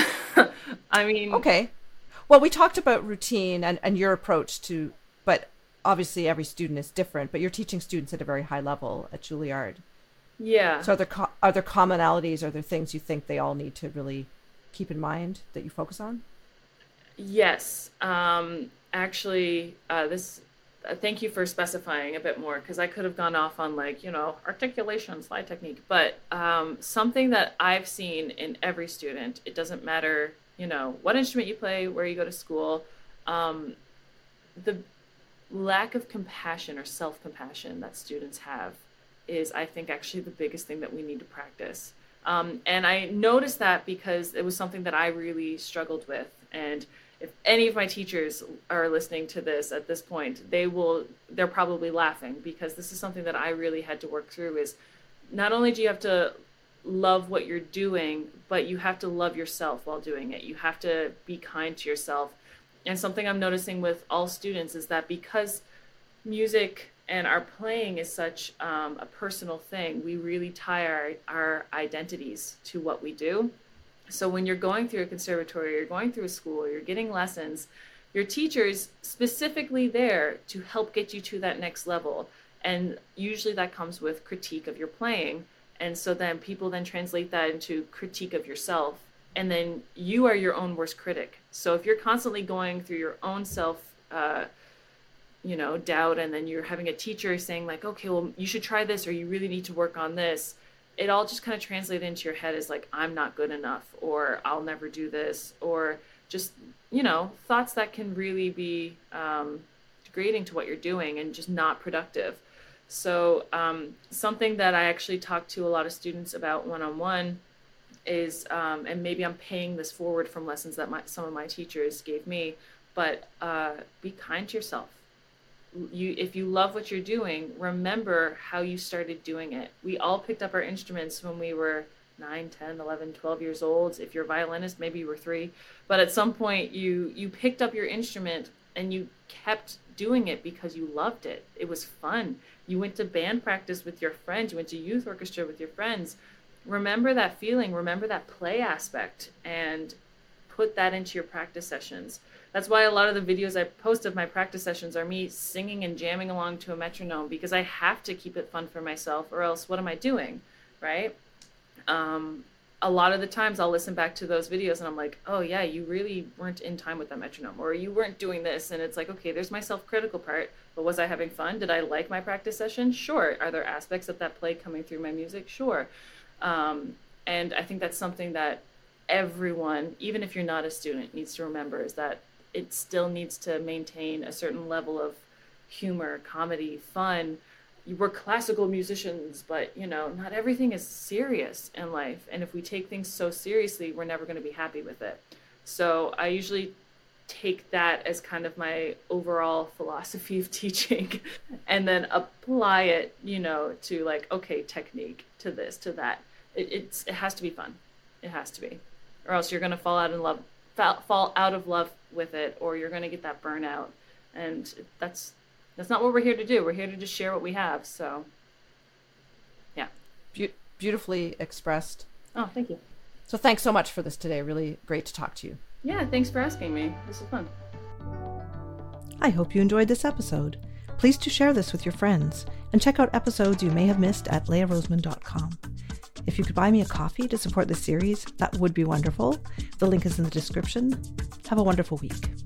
I mean... Okay. Well, we talked about routine and, and your approach to, but obviously every student is different, but you're teaching students at a very high level at Juilliard. Yeah. So are there, co- are there commonalities? Are there things you think they all need to really keep in mind that you focus on? Yes. Um, actually, uh, this, uh, thank you for specifying a bit more, because I could have gone off on like, you know, articulation, slide technique, but um, something that I've seen in every student, it doesn't matter, you know, what instrument you play, where you go to school, um, the lack of compassion or self-compassion that students have is, I think, actually the biggest thing that we need to practice. Um, and I noticed that because it was something that I really struggled with. And if any of my teachers are listening to this at this point, they will, they're probably laughing, because this is something that I really had to work through. Is not only do you have to love what you're doing, but you have to love yourself while doing it. You have to be kind to yourself. And something I'm noticing with all students is that because music and our playing is such um, a personal thing, we really tie our, our identities to what we do. So when you're going through a conservatory, you're going through a school, you're getting lessons, your teacher's specifically there to help get you to that next level. And usually that comes with critique of your playing. And so then people then translate that into critique of yourself. And then you are your own worst critic. So if you're constantly going through your own self, uh, you know, doubt, and then you're having a teacher saying like, okay, well, you should try this, or you really need to work on this, it all just kind of translates into your head as like, I'm not good enough, or I'll never do this, or just, you know, thoughts that can really be um, degrading to what you're doing and just not productive. So um, something that I actually talk to a lot of students about one-on-one is, um, and maybe I'm paying this forward from lessons that my, some of my teachers gave me, but uh, be kind to yourself. You, if you love what you're doing, remember how you started doing it. We all picked up our instruments when we were nine, ten, eleven, twelve years old. If you're a violinist, maybe you were three. But at some point, you you picked up your instrument and you kept doing it because you loved it. It was fun. You went to band practice with your friends. You went to youth orchestra with your friends. Remember that feeling. Remember that play aspect. And put that into your practice sessions. That's why a lot of the videos I post of my practice sessions are me singing and jamming along to a metronome, because I have to keep it fun for myself, or else what am I doing, right? Um, a lot of the times I'll listen back to those videos and I'm like, oh yeah, you really weren't in time with that metronome, or you weren't doing this. And it's like, okay, there's my self-critical part, but was I having fun? Did I like my practice session? Sure. Are there aspects of that play coming through my music? Sure. Um, and I think that's something that everyone, even if you're not a student, needs to remember, is that it still needs to maintain a certain level of humor, comedy, fun. We're classical musicians, but you know, not everything is serious in life. And if we take things so seriously, we're never going to be happy with it. So I usually take that as kind of my overall philosophy of teaching, and then apply it, you know, to like, okay, technique, to this, to that. It, it's, it has to be fun. It has to be, or else you're going to fall out in love, fall out of love with it, or you're going to get that burnout. And that's, that's not what we're here to do. We're here to just share what we have. So yeah. Be- beautifully expressed. Oh, thank you. So thanks so much for this today. Really great to talk to you. Yeah, thanks for asking me. This is fun. I hope you enjoyed this episode. Please do share this with your friends, and check out episodes you may have missed at leah roseman dot com. If you could buy me a coffee to support this series, that would be wonderful. The link is in the description. Have a wonderful week.